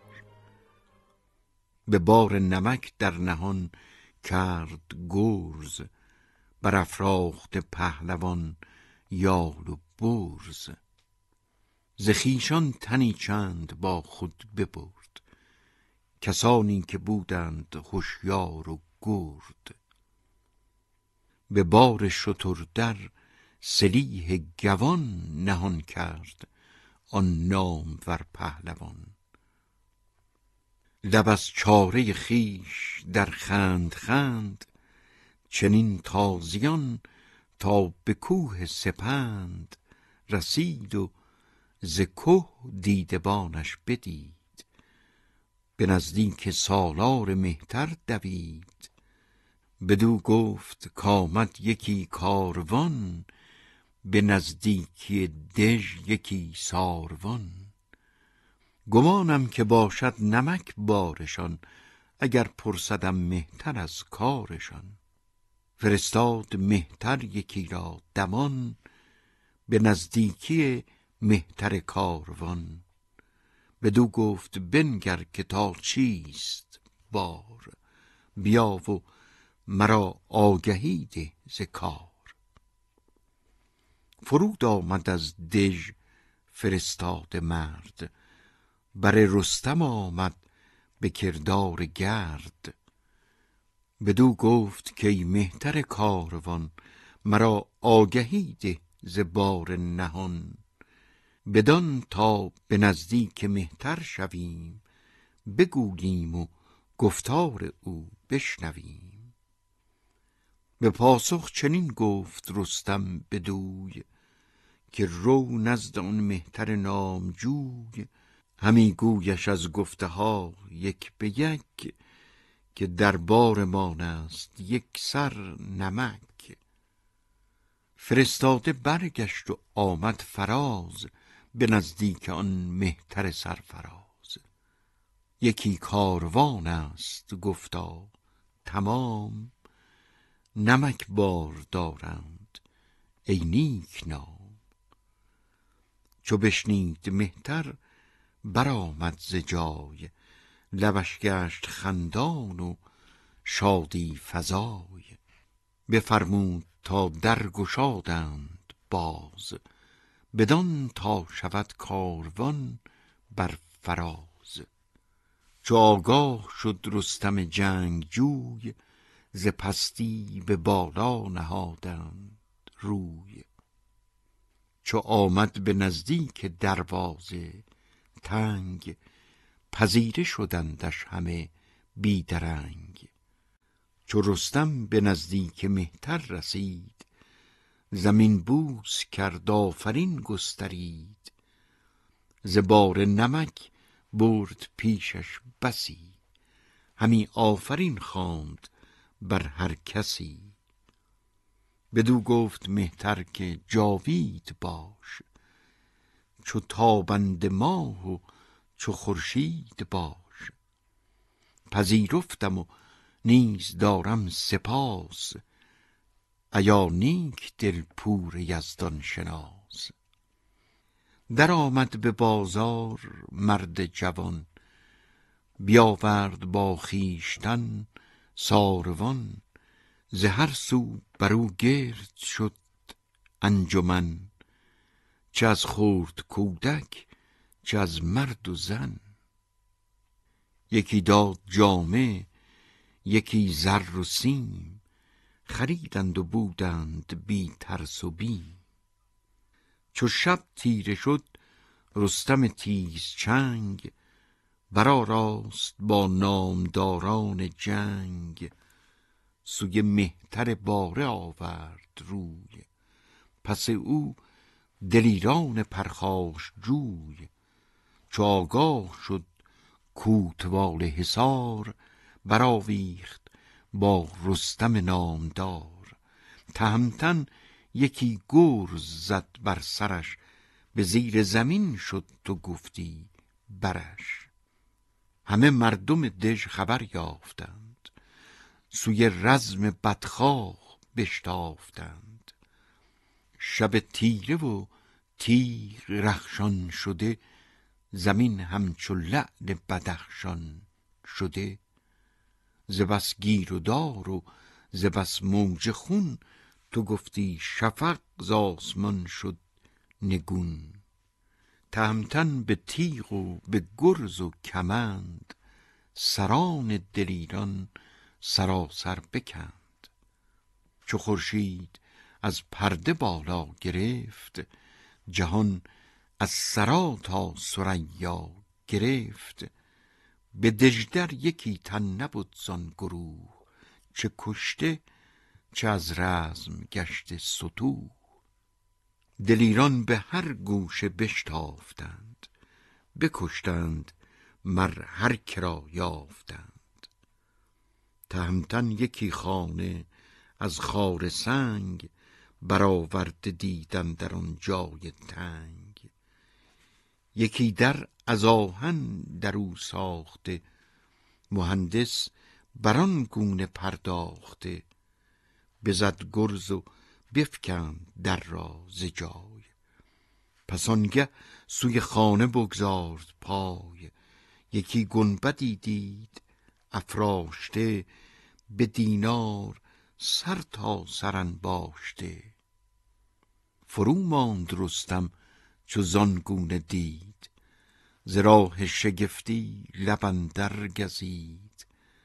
به بار نمک در نهان کرد گرز، برافراخت پهلوان یال و برز. ز خویشان تنی چند با خود ببرد، کسانی که بودند هوشیار و گرد. به بار شتر در سلیح گوان نهان کرد آن نامور پهلوان. لب از چاره خویش در خند خند، چنین تازیان تا به کوه سپند رسید و ز که دیدبانش بدید. به نزدیک سالار مهتر دوید، بدو گفت کآمد یکی کاروان، به نزدیکی دژ یکی ساروان. گمانم که باشد نمک بارشان، اگر پرسدم مهتر از کارشان. فرستاد مهتر یکی را دمان، به نزدیکی مهتر کاروان. بدو گفت بنگر که تا چیست بار، بیا و مرا آگهی ده ز کار. فرود آمد از دژ فرستاده مرد، بر رستم آمد به کردار گرد. بدو گفت که ای مهتر کاروان، مرا آگهی ده ز بار نهان. بدان تا به نزدیک مهتر شویم، بگوییم و گفتار او بشنویم. به پاسخ چنین گفت رستم بدوی، که رو نزد آن مهتر نامجوی. همی گویش از گفته ها یک به یک، که در بارمان است یک سر نمک. فرستاده برگشت و آمد فراز، به نزدیک آن مهتر سرفراز. یکی کاروان است گفتا تمام، نمک بار دارند ای نیک نام. چو بشنید مهتر برآمد ز جای، لبش گشت خندان و شادی فزای. بفرمود تا در گشادند باز، بدان تا شود کاروان بر فراز. چو آگاه شد رستم جنگجوی، ز پستی به بالا نهادند روی. چو آمد به نزدیک دروازه تنگ، پذیره شدندش همه بیدرنگ. چو رستم به نزدیک مهتر رسید، زمین بوس کرد آفرین گسترید. ز بار نمک برد پیشش بسی، همی آفرین خواند بر هر کسی. بدو گفت مهتر که جاوید باش، چو تابنده ماه و چو خورشید باش. پذیرفتم و نیز دارم سپاس، ایا نیک دل پور یزدان شناس. در آمد به بازار مرد جوان، بیاورد با خویشتن ساروان. ز هر سو برو گرد شد انجمن، چه از خرد کودک چه از مرد و زن. یکی داد جامه یکی زر و سیم، خریدند و بودند بی ترس و بیم. چو شب تیره شد رستم تیزچنگ، برآراست با نامداران جنگ. سوی مهتر باره آورد روی، پس او دلیران پرخاش جوی. چو آگاه شد کوتوال حصار، برآویخت با رستم نامدار. تهمتن یکی گرز زد بر سرش، به زیر زمین شد تو گفتی برش. همه مردم دژ خبر یافتند، سوی رزم بدخواه بشتافتند. شب تیره و تیغ رخشان شده، زمین همچو لعل بدخشان شده. ز بس گیر و دار و ز بس موج خون، تو گفتی شفق ز آسمان شد نگون. تهمتن به تیغ و به گرز و کمند، سران دلیران سراسر بکند. چو خورشید از پرده بالا گرفت، جهان از سرا تا ثریا گرفت. به دژدر یکی تن نبد زان گروه، چه کشته چه از رزم گشته ستوه. دلیران به هر گوشه بشتافتند، بکشتند مر هر که را یافتند. تهمتن یکی خانه از خار سنگ، برآورده دید اندر آن جای تنگ. یکی در از آهن در او ساخته، مهندس بر آن گونه پرداخته. بزد گرز و بفکند در را ز جای، پس آنگه سوی خانه بگذارد پای. یکی گنبدی دید افراشته، به دینار سر تا سر انباشته. فرو ماند رستم چو زان گونه دید، ز راه شگفتی لب اندر گزید.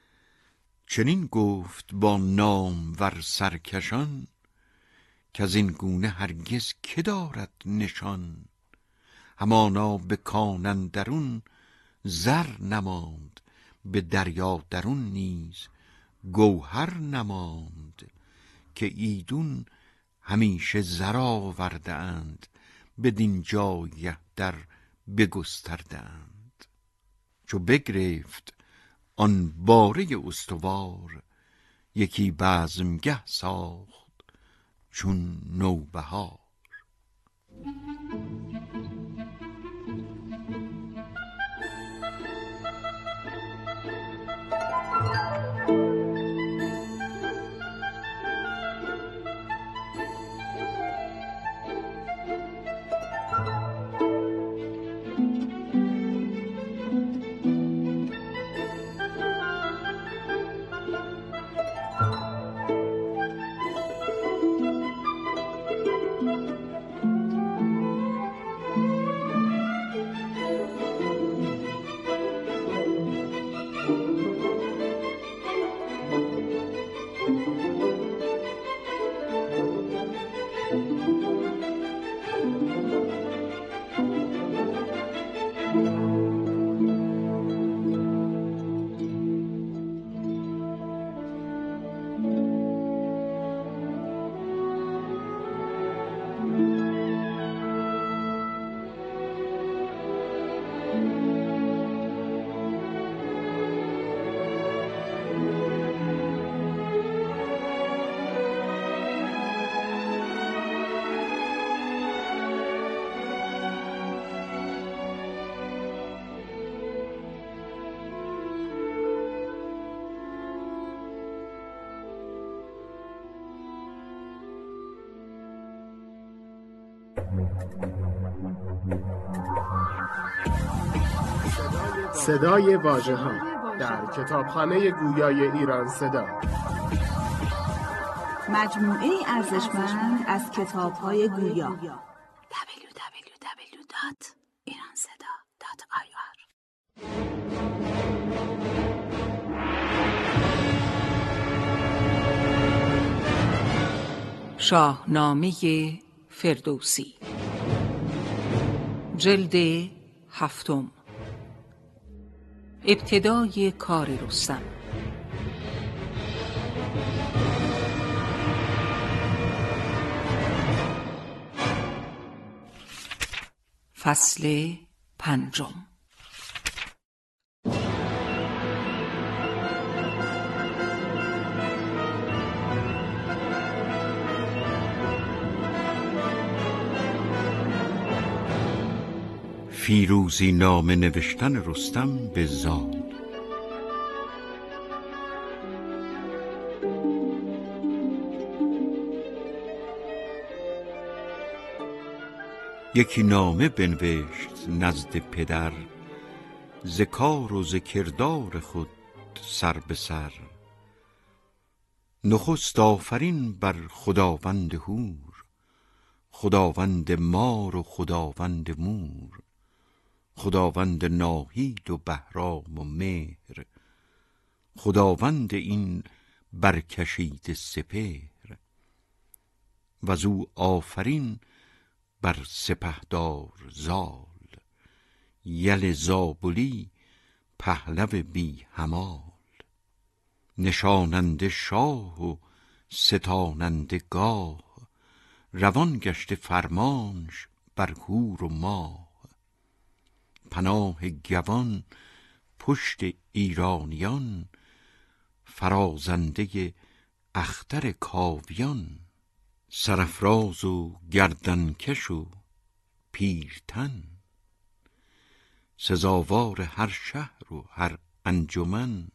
چنین گفت با نامور سرکشان، کز این گونه هرگز که دارد نشان. همانا به کان اندرون زر نماند، به دریا درون نیز گوهر نماند. که ایدون همیشه زر آورده اند، بدین جایه در بگسترده اند. چو بگرفت آن باره استوار، یکی بزمگه ساخت چون نوبهار. صدای واژه‌ها در کتابخانه گویای ایران صدا. مجموعه ارزشمند از کتاب‌های گویا. www.iranseda.ir شاهنامه فردوسی، جلد 7، ابتدای کار رستم. فصل 5. فیروزی نامه نوشتن رستم به زال. یکی نامه بنوشت نزد پدر، ز کار و ز کردار خود سر به سر. نخست آفرین بر خداوند هور، خداوند مار و خداوند مور، خداوند ناهید و بهرام و مهر، خداوند این برکشیده سپهر. وزو آفرین بر سپهدار زال، یل زابلی پهلو بی همال. نشاننده شاه و ستاننده گاه، روان گشته فرمانش بر هور و ماه. پناه گوان پشت ایرانیان، فرازنده اختر کاویان. سرافراز و گردنکش و پیلتن، سزاوار هر شهر و هر انجمن.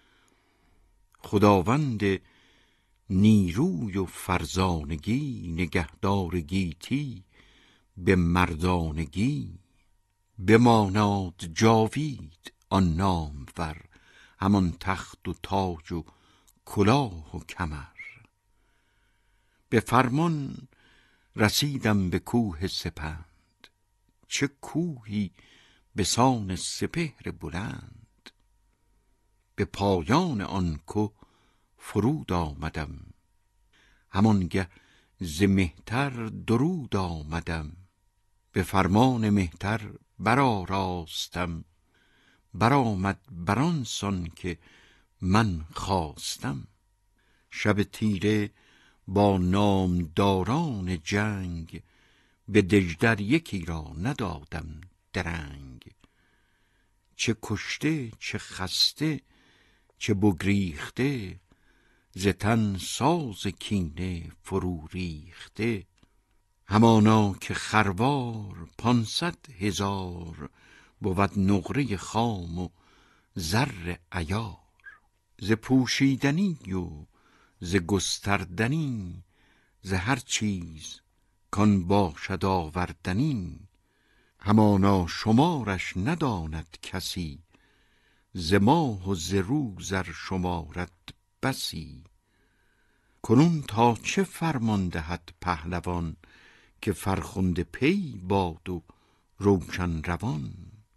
خداوند نیروی و فرزانگی، نگهدار گیتی به مردانگی. بماناد جاوید آن نامور، همان تخت و تاج و کلاه و کمر. به فرمان رسیدم به کوه سپند، چه کوهی به سان سپهر بلند. به پایان آن که فرود آمدم، همانگه ز مهتر درود آمدم. به فرمان مهتر برآراستم، برآمد بران سان که من خواستم. شب تیره با نامداران جنگ، به دژدر یکی را ندادم درنگ. چه کشته چه خسته چه بگریخته، ز تن ساز کینه فرو ریخته. همانا که خروار 500,000، بود نقره خام و زر عیار. ز پوشیدنی و ز گستردنی، ز هر چیز کان باشد آوردنی. همانا شمارش نداند کسی، ز ماه و ز روز ار شمارد بسی. کنون تا چه فرمان دهد پهلوان، که فرخنده پی باد و روشن روان.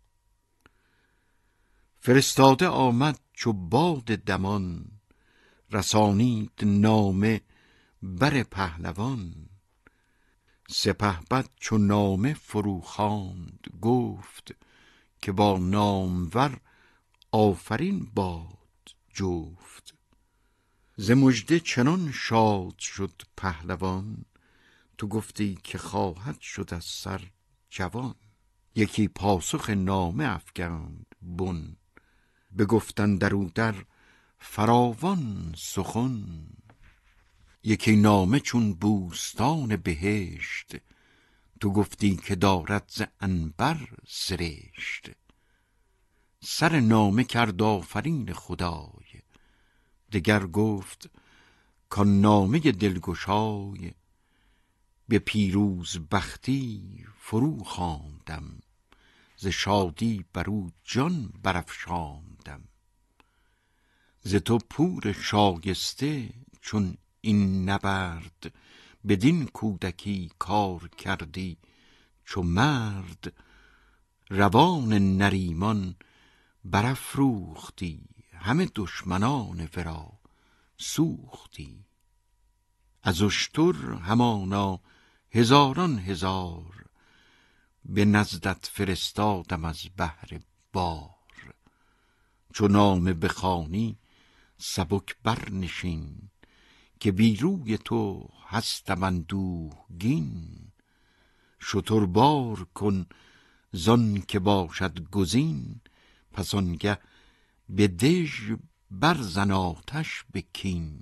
فرستاده آمد چو باد دمان، رسانید نامه بر پهلوان. سپهبد چو نامه فرو خواند گفت، که با نامور آفرین باد جفت. ز مژده چنان شاد شد پهلوان، تو گفتی که خواهد شد از سر جوان. یکی پاسخ نامه افگند بن، بگفتن درو در فراوان سخن. یکی نامه چون بوستان بهشت، تو گفتی که دارد ز عنبر سرشت. سر نامه کرد آفرین خدای، دگر گفت کان نامه دلگشای. به پیروز بختی فرو خواندم، ز شادی بر او جان برافشاندم. ز تو پور شایسته چون این نبرد، بدین کودکی کار کردی چو مرد. روان نریمان برافروختی، همه دشمنان ورا سوختی. از اشتر همانا هزاران هزار، به نزدت فرستادم از بهر بار. چو نامه بخوانی سبک برنشین، که بی روی تو هستم اندوهگین. شتر بار کن زان که باشد گزین، پس آنگه به دژ برزن آتش به کین.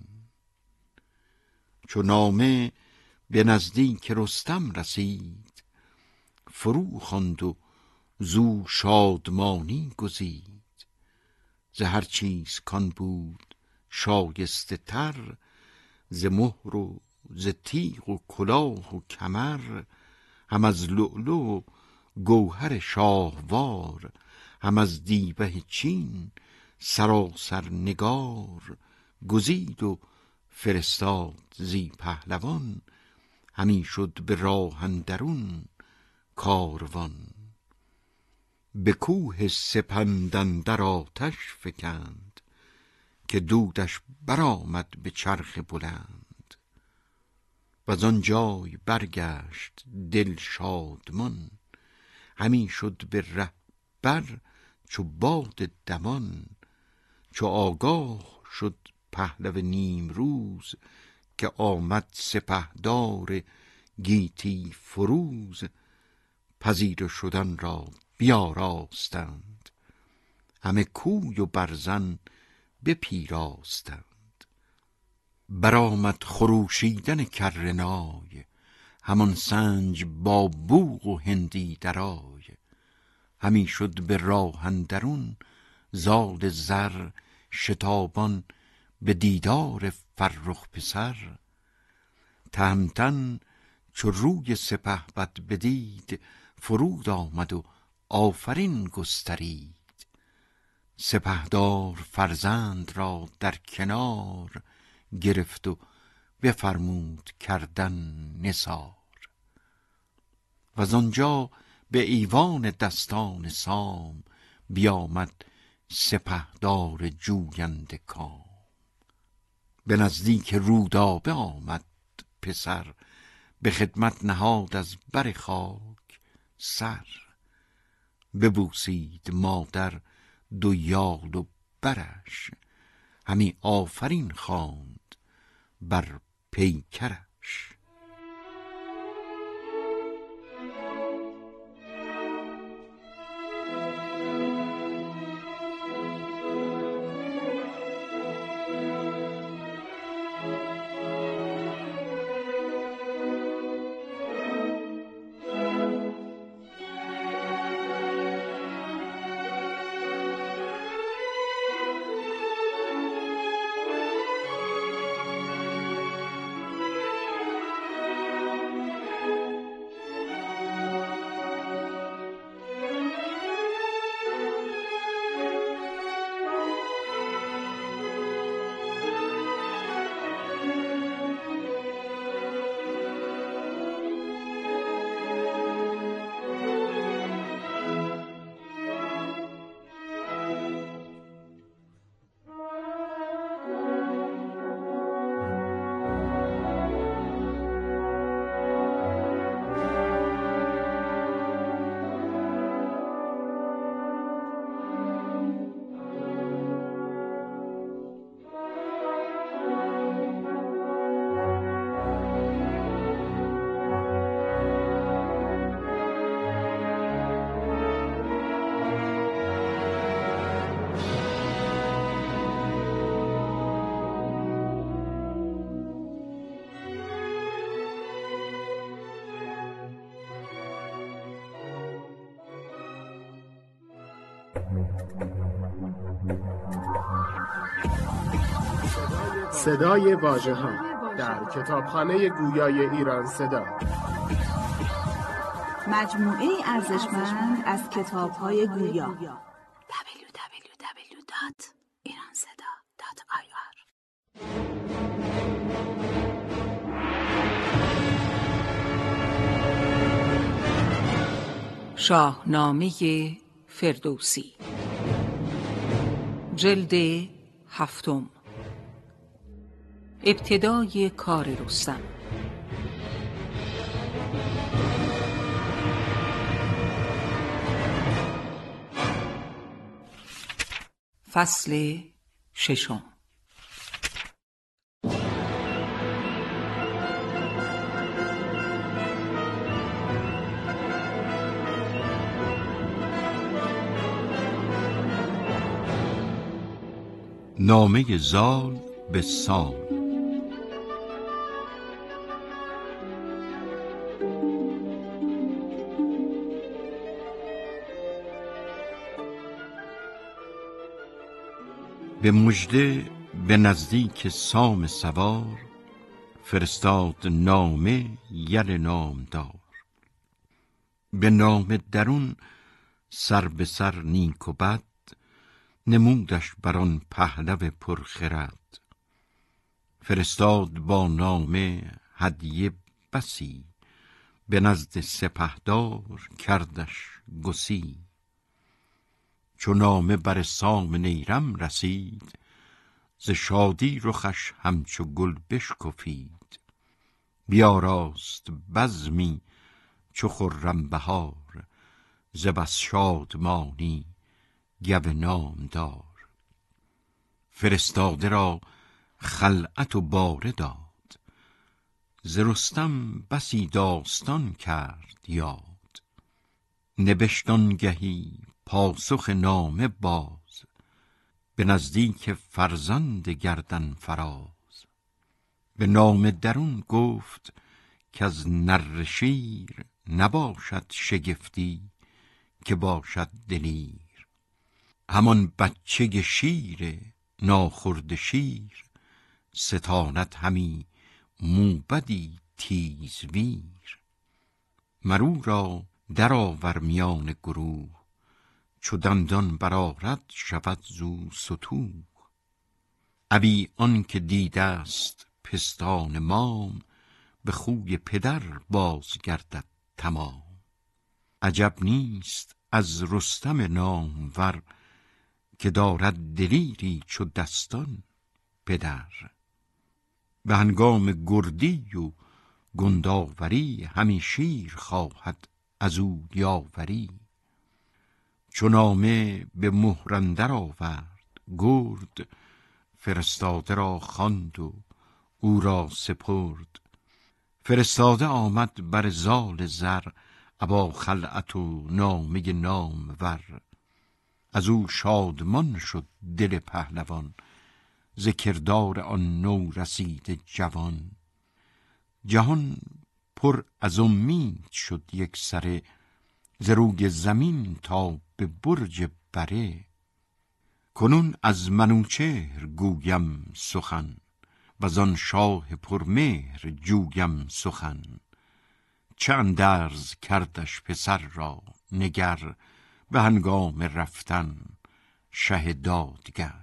چو نامه به نزدیک رستم رسید، فرو خواند و زو شادمانی گزید. ز هر چیز کان بود شایسته تر، ز مهر و ز تیغ و کلاه و کمر. هم از لؤلؤ و گوهر شاهوار، هم از دیبه چین سراسر نگار. گزید و فرستاد زی پهلوان، همی شد به راه اندرون کاروان. به کوه سپند اندر آتش فکند، که دودش برآمد به چرخ بلند. وزان جای برگشت دل شادمان، همی شد به ره بر چو باد دمان. چو آگاه شد پهلو نیمروز، که آمد سپهدار گیتی فروز. پذیره شدن را بیاراستند، همه کوی و برزن بپیراستند. برآمد خروشیدن کرنای، همان سنج با بوق و هندی درای. همی شد به راه اندرون زال زر، شتابان به دیدار فرخ پسر. تهمتن چو روی سپهبد بدید، فرود آمد و آفرین گسترید. سپهدار فرزند را در کنار، گرفت و بفرمود کردن نثار. وزآنجا به ایوان دستان سام، بیامد سپهدار جوینده کام. به نزدیک رودابه آمد پسر، به خدمت نهاد از بر خاک سر. ببوسید مادر دو یال و برش، همی آفرین خواند بر پیکرش. صدای واژه‌ها در کتابخانه گویای ایران صدا. مجموعه ارزشمند از کتاب‌های گویا. www.iranseda.ir شاهنامه فردوسی، جلد 7، ابتدای کار رستم. فصل 6. نامه زال به سام. به مژده به نزدیک سام سوار، فرستاد نامه یل نامدار. به نامه درون سر به سر نیک و بد، نمودش بر آن پهلو پرخرد. فرستاد با نامه هدیه بسی، به نزد سپهدار کردش گسی. چو نامه بر سام نیرم رسید، ز شادی رخش همچو گل بشکفید. بیاراست بزمی چو خرم بهار، ز بس شادمانی گو نامدار. فرستاده را خلعت و باره داد، ز رستم بسی داستان کرد یاد. نبشت آنگهی پاسخ نامه باز، به نزدیک فرزند گردن فراز. به نامه درون گفت کز نره شیر، نباشد شگفتی که باشد دلیر. همان بچه شیر ناخورده شیر، ستاند همی موبدی تیزویر. مرو را در آور میان گروه، چو دندان برآرد شود زو ستوه. ابی آن که دیده است پستان مام، به خوی پدر باز گردد تمام. عجب نیست از رستم نامور، که دارد دلیری چو دستان پدر. به هنگام گردی و گندآوری، همی شیر خواهد ازو یاوری. چو نامه به مهر اندر آورد گرد، فرستاده را خواند و او را سپرد. فرستاده آمد بر زال زر، ابا خلعت و نامه نامور. ازو شادمان شد دل پهلوان، ز کردار آن نو رسیده جوان. جهان پر از امید شد یکسره، ز روی زمین تا به برج بره. کنون از منوچهر گویم سخن، وزان شاه پرمهر جویم سخن. چه اندرز کردش پسر را نگر، به هنگام رفتن شه دادگر.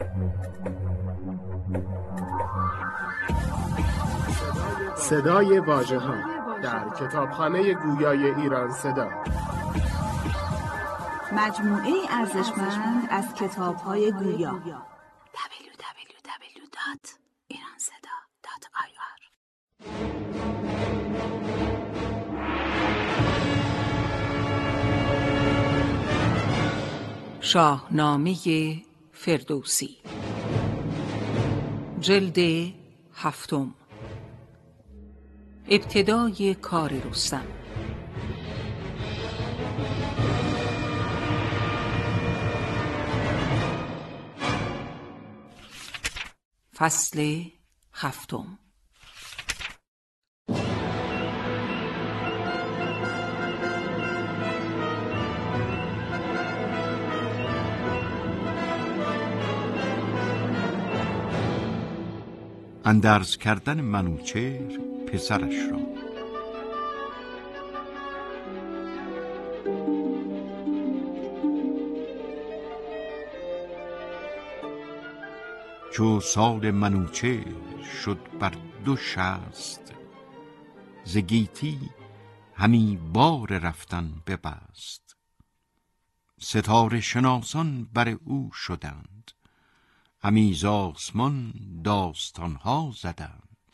صدای واژه‌ها در کتابخانه گویای ایران صدا. مجموعه ارزشمند از کتاب‌های گویا. www.iranseda.ir شاهنامه فردوسی، جلد 7، ابتدای کار رستم. فصل 7. اندرز کردن منوچهر پسرش را. چو سال منوچهر شد بر 260، ز گیتی همی بار رفتن ببست. ستاره شناسان بر او شدند، همی ز آسمان داستانها زدند.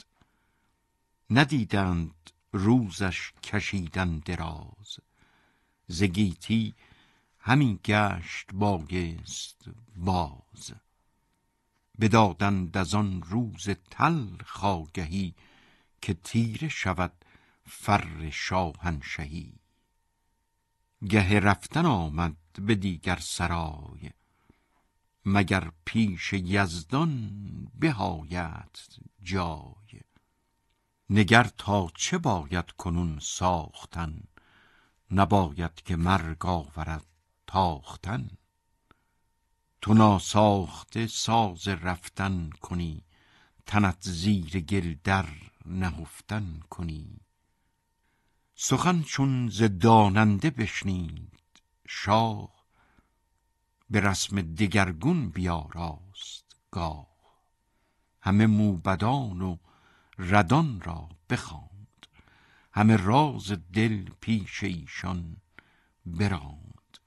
ندیدند روزش کشیدن دراز، ز گیتی همی گشت بایست باز. بدادند از آن روز تلخ آگهی، که تیره شود فر شاهنشهی. گه رفتن آمد به دیگر سرای، مگر پیش یزدان بهایت جای. نگر تا چه باید کنون ساختن، نباید که مرگ آورد تاختن. تو ناساخته ساز رفتن کنی، تنت زیر گل در نهفتن کنی. سخن چون ز داننده بشنید شاه، به رسم دگرگون بیاراست گاه. همه موبدان و ردان را بخواند، همه راز دل پیش ایشان براند.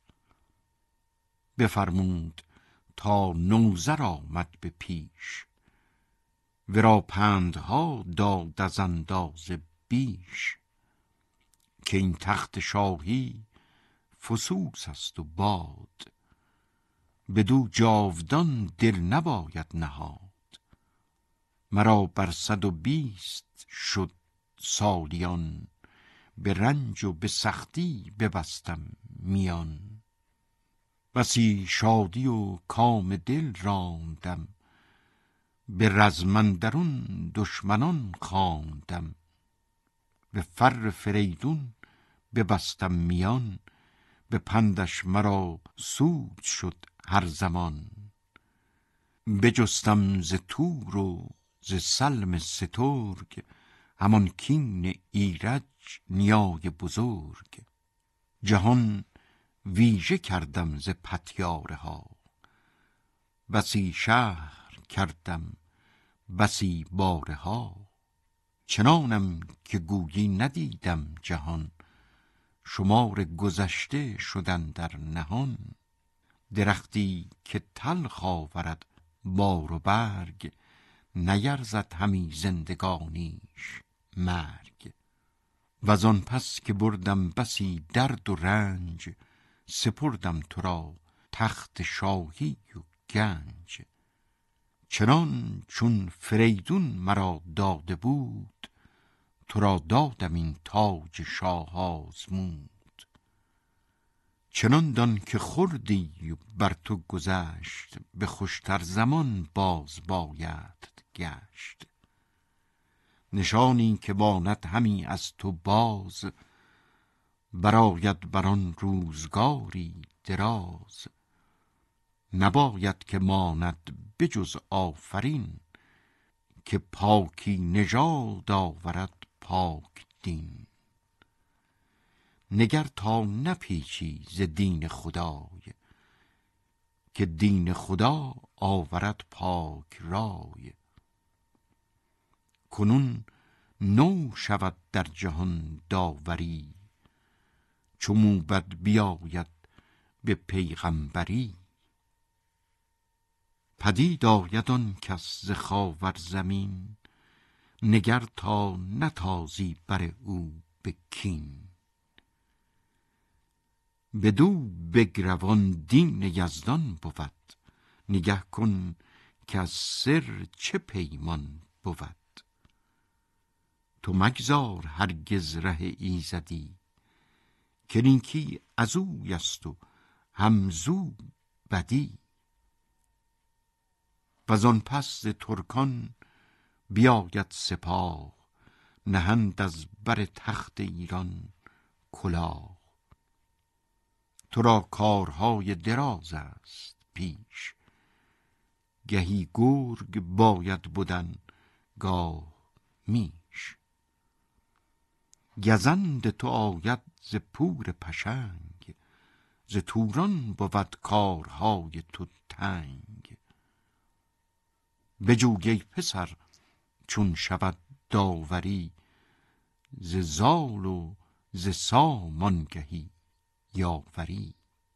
بفرمود تا نوذر آمد به پیش، ورا پندها داد از اندازه بیش. که این تخت شاهی فسوس است و باد، بدو جاودان دل نباید نهاد. مرا بر 120 شد سالیان، به رنج و به سختی ببستم میان. بسی شادی و کام دل راندم، به رزم اندرون دشمنان خواندم. به فر فریدون ببستم میان، به پندش مرا سود شد هر زمان. بجستم ز تور و ز سلم سترگ، همان کین ایرج نیای بزرگ. جهان ویژه کردم ز پتیاره ها، بسی شهر کردم بسی باره ها. چنانم که گویی ندیدم جهان، شمار گذشته شدن در نهان. درختی که تلخ آورد بار و برگ، نیرزد همی زندگانیش مرگ. وزان پس که بردم بسی درد و رنج، سپردم تو را تخت شاهی و گنج. چنان چون فریدون مرا داده بود، تو را دادم این تاج شاه آزمود. چنان دان که خوردی و بر تو گذشت، به خوشتر زمان باز باید گشت. نشانی که ماند همی از تو باز، براید بران روزگاری دراز. نباید که ماند بجز آفرین، که پاکی نژاد آورد پاک دین. نگر تا نپیچی ز دین خدای، که دین خدا آورد پاک رای. کنون نو شود در جهان داوری، چو موبد بیاید به پیغمبری. پدید آید آن کس ز خاور زمین، نگر تا نتازی بر او به کین. بدو بگروان دین یزدان بود، نگه کن که از سر چه پیمان بود. تو مگذار هرگز ره ایزدی، که نیکی از اوی است و هم زو بدی. وزان پس ز ترکان بیاید سپاه، نهند از بر تخت ایران کلاه. تو را کارهای دراز است پیش، گهی گرگ باید بودن گاه میش. گزند تو آید ز پور پشنگ، ز توران بود کارهای تو تنگ. بجوی ای پسر چون شود داوری، ز زال و ز سام آنگهی یاوری.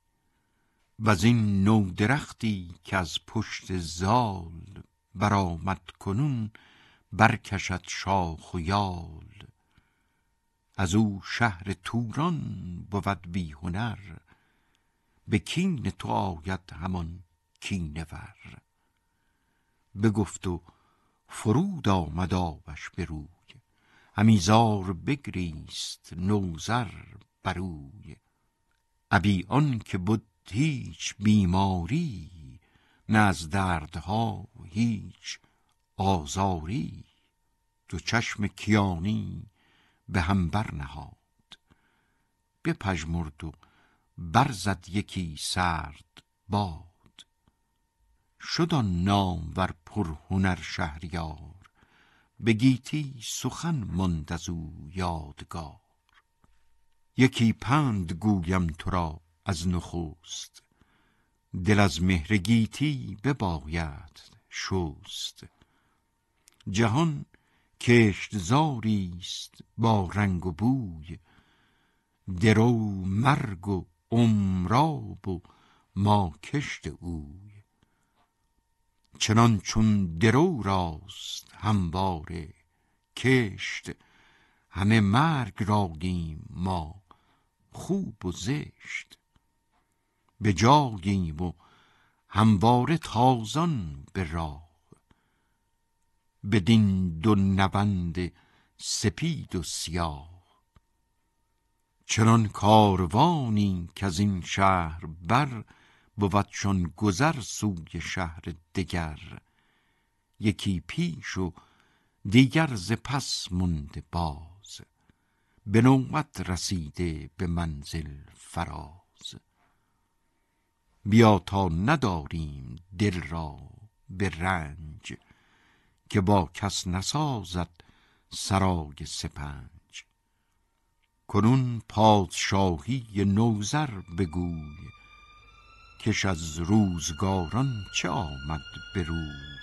وزین نو درختی که از پشت زال، برآمد کنون برکشد شاخ و یال. از او شهر توران بود بی هنر، به کین تو آید همان کینه ور. بگفت و فرود آمد آبش به روی، همی زار بگریست نوذر بروی. ابی آن که بد هیچ بیماری، نه از دردها هیچ آزاری. دو چشم کیانی به هم بر نهاد، بپژمرد و برزد یکی سرد باد. شد آن نامور پرهنر شهریار، به گیتی سخن ماند از او یادگار. یکی پند گویم تو را از نخست، دل از مهر گیتی بباید شست. جهان کشتزاری است با رنگ و بوی، درو مرگ و عمراب و ما کشت اوی. چنان چون درو راست همواره کشت، همه مرگ راگیم ما خوب و زشت. به جاییم و همواره تازان به راه، بدین دو نبند سپید و سیاه. چنان کاروانی که از این شهر بر، بود چون گذر سوی شهر دگر. یکی پیش و دیگر ز پس مونده باز، به نوبت رسیده به منزل فراز. بیا تا نداریم دل را به رنج، که با کس نسازد سرای سپنج. کنون پادشاهی نوذر بگوی، کش از روزگاران چه آمد به روی.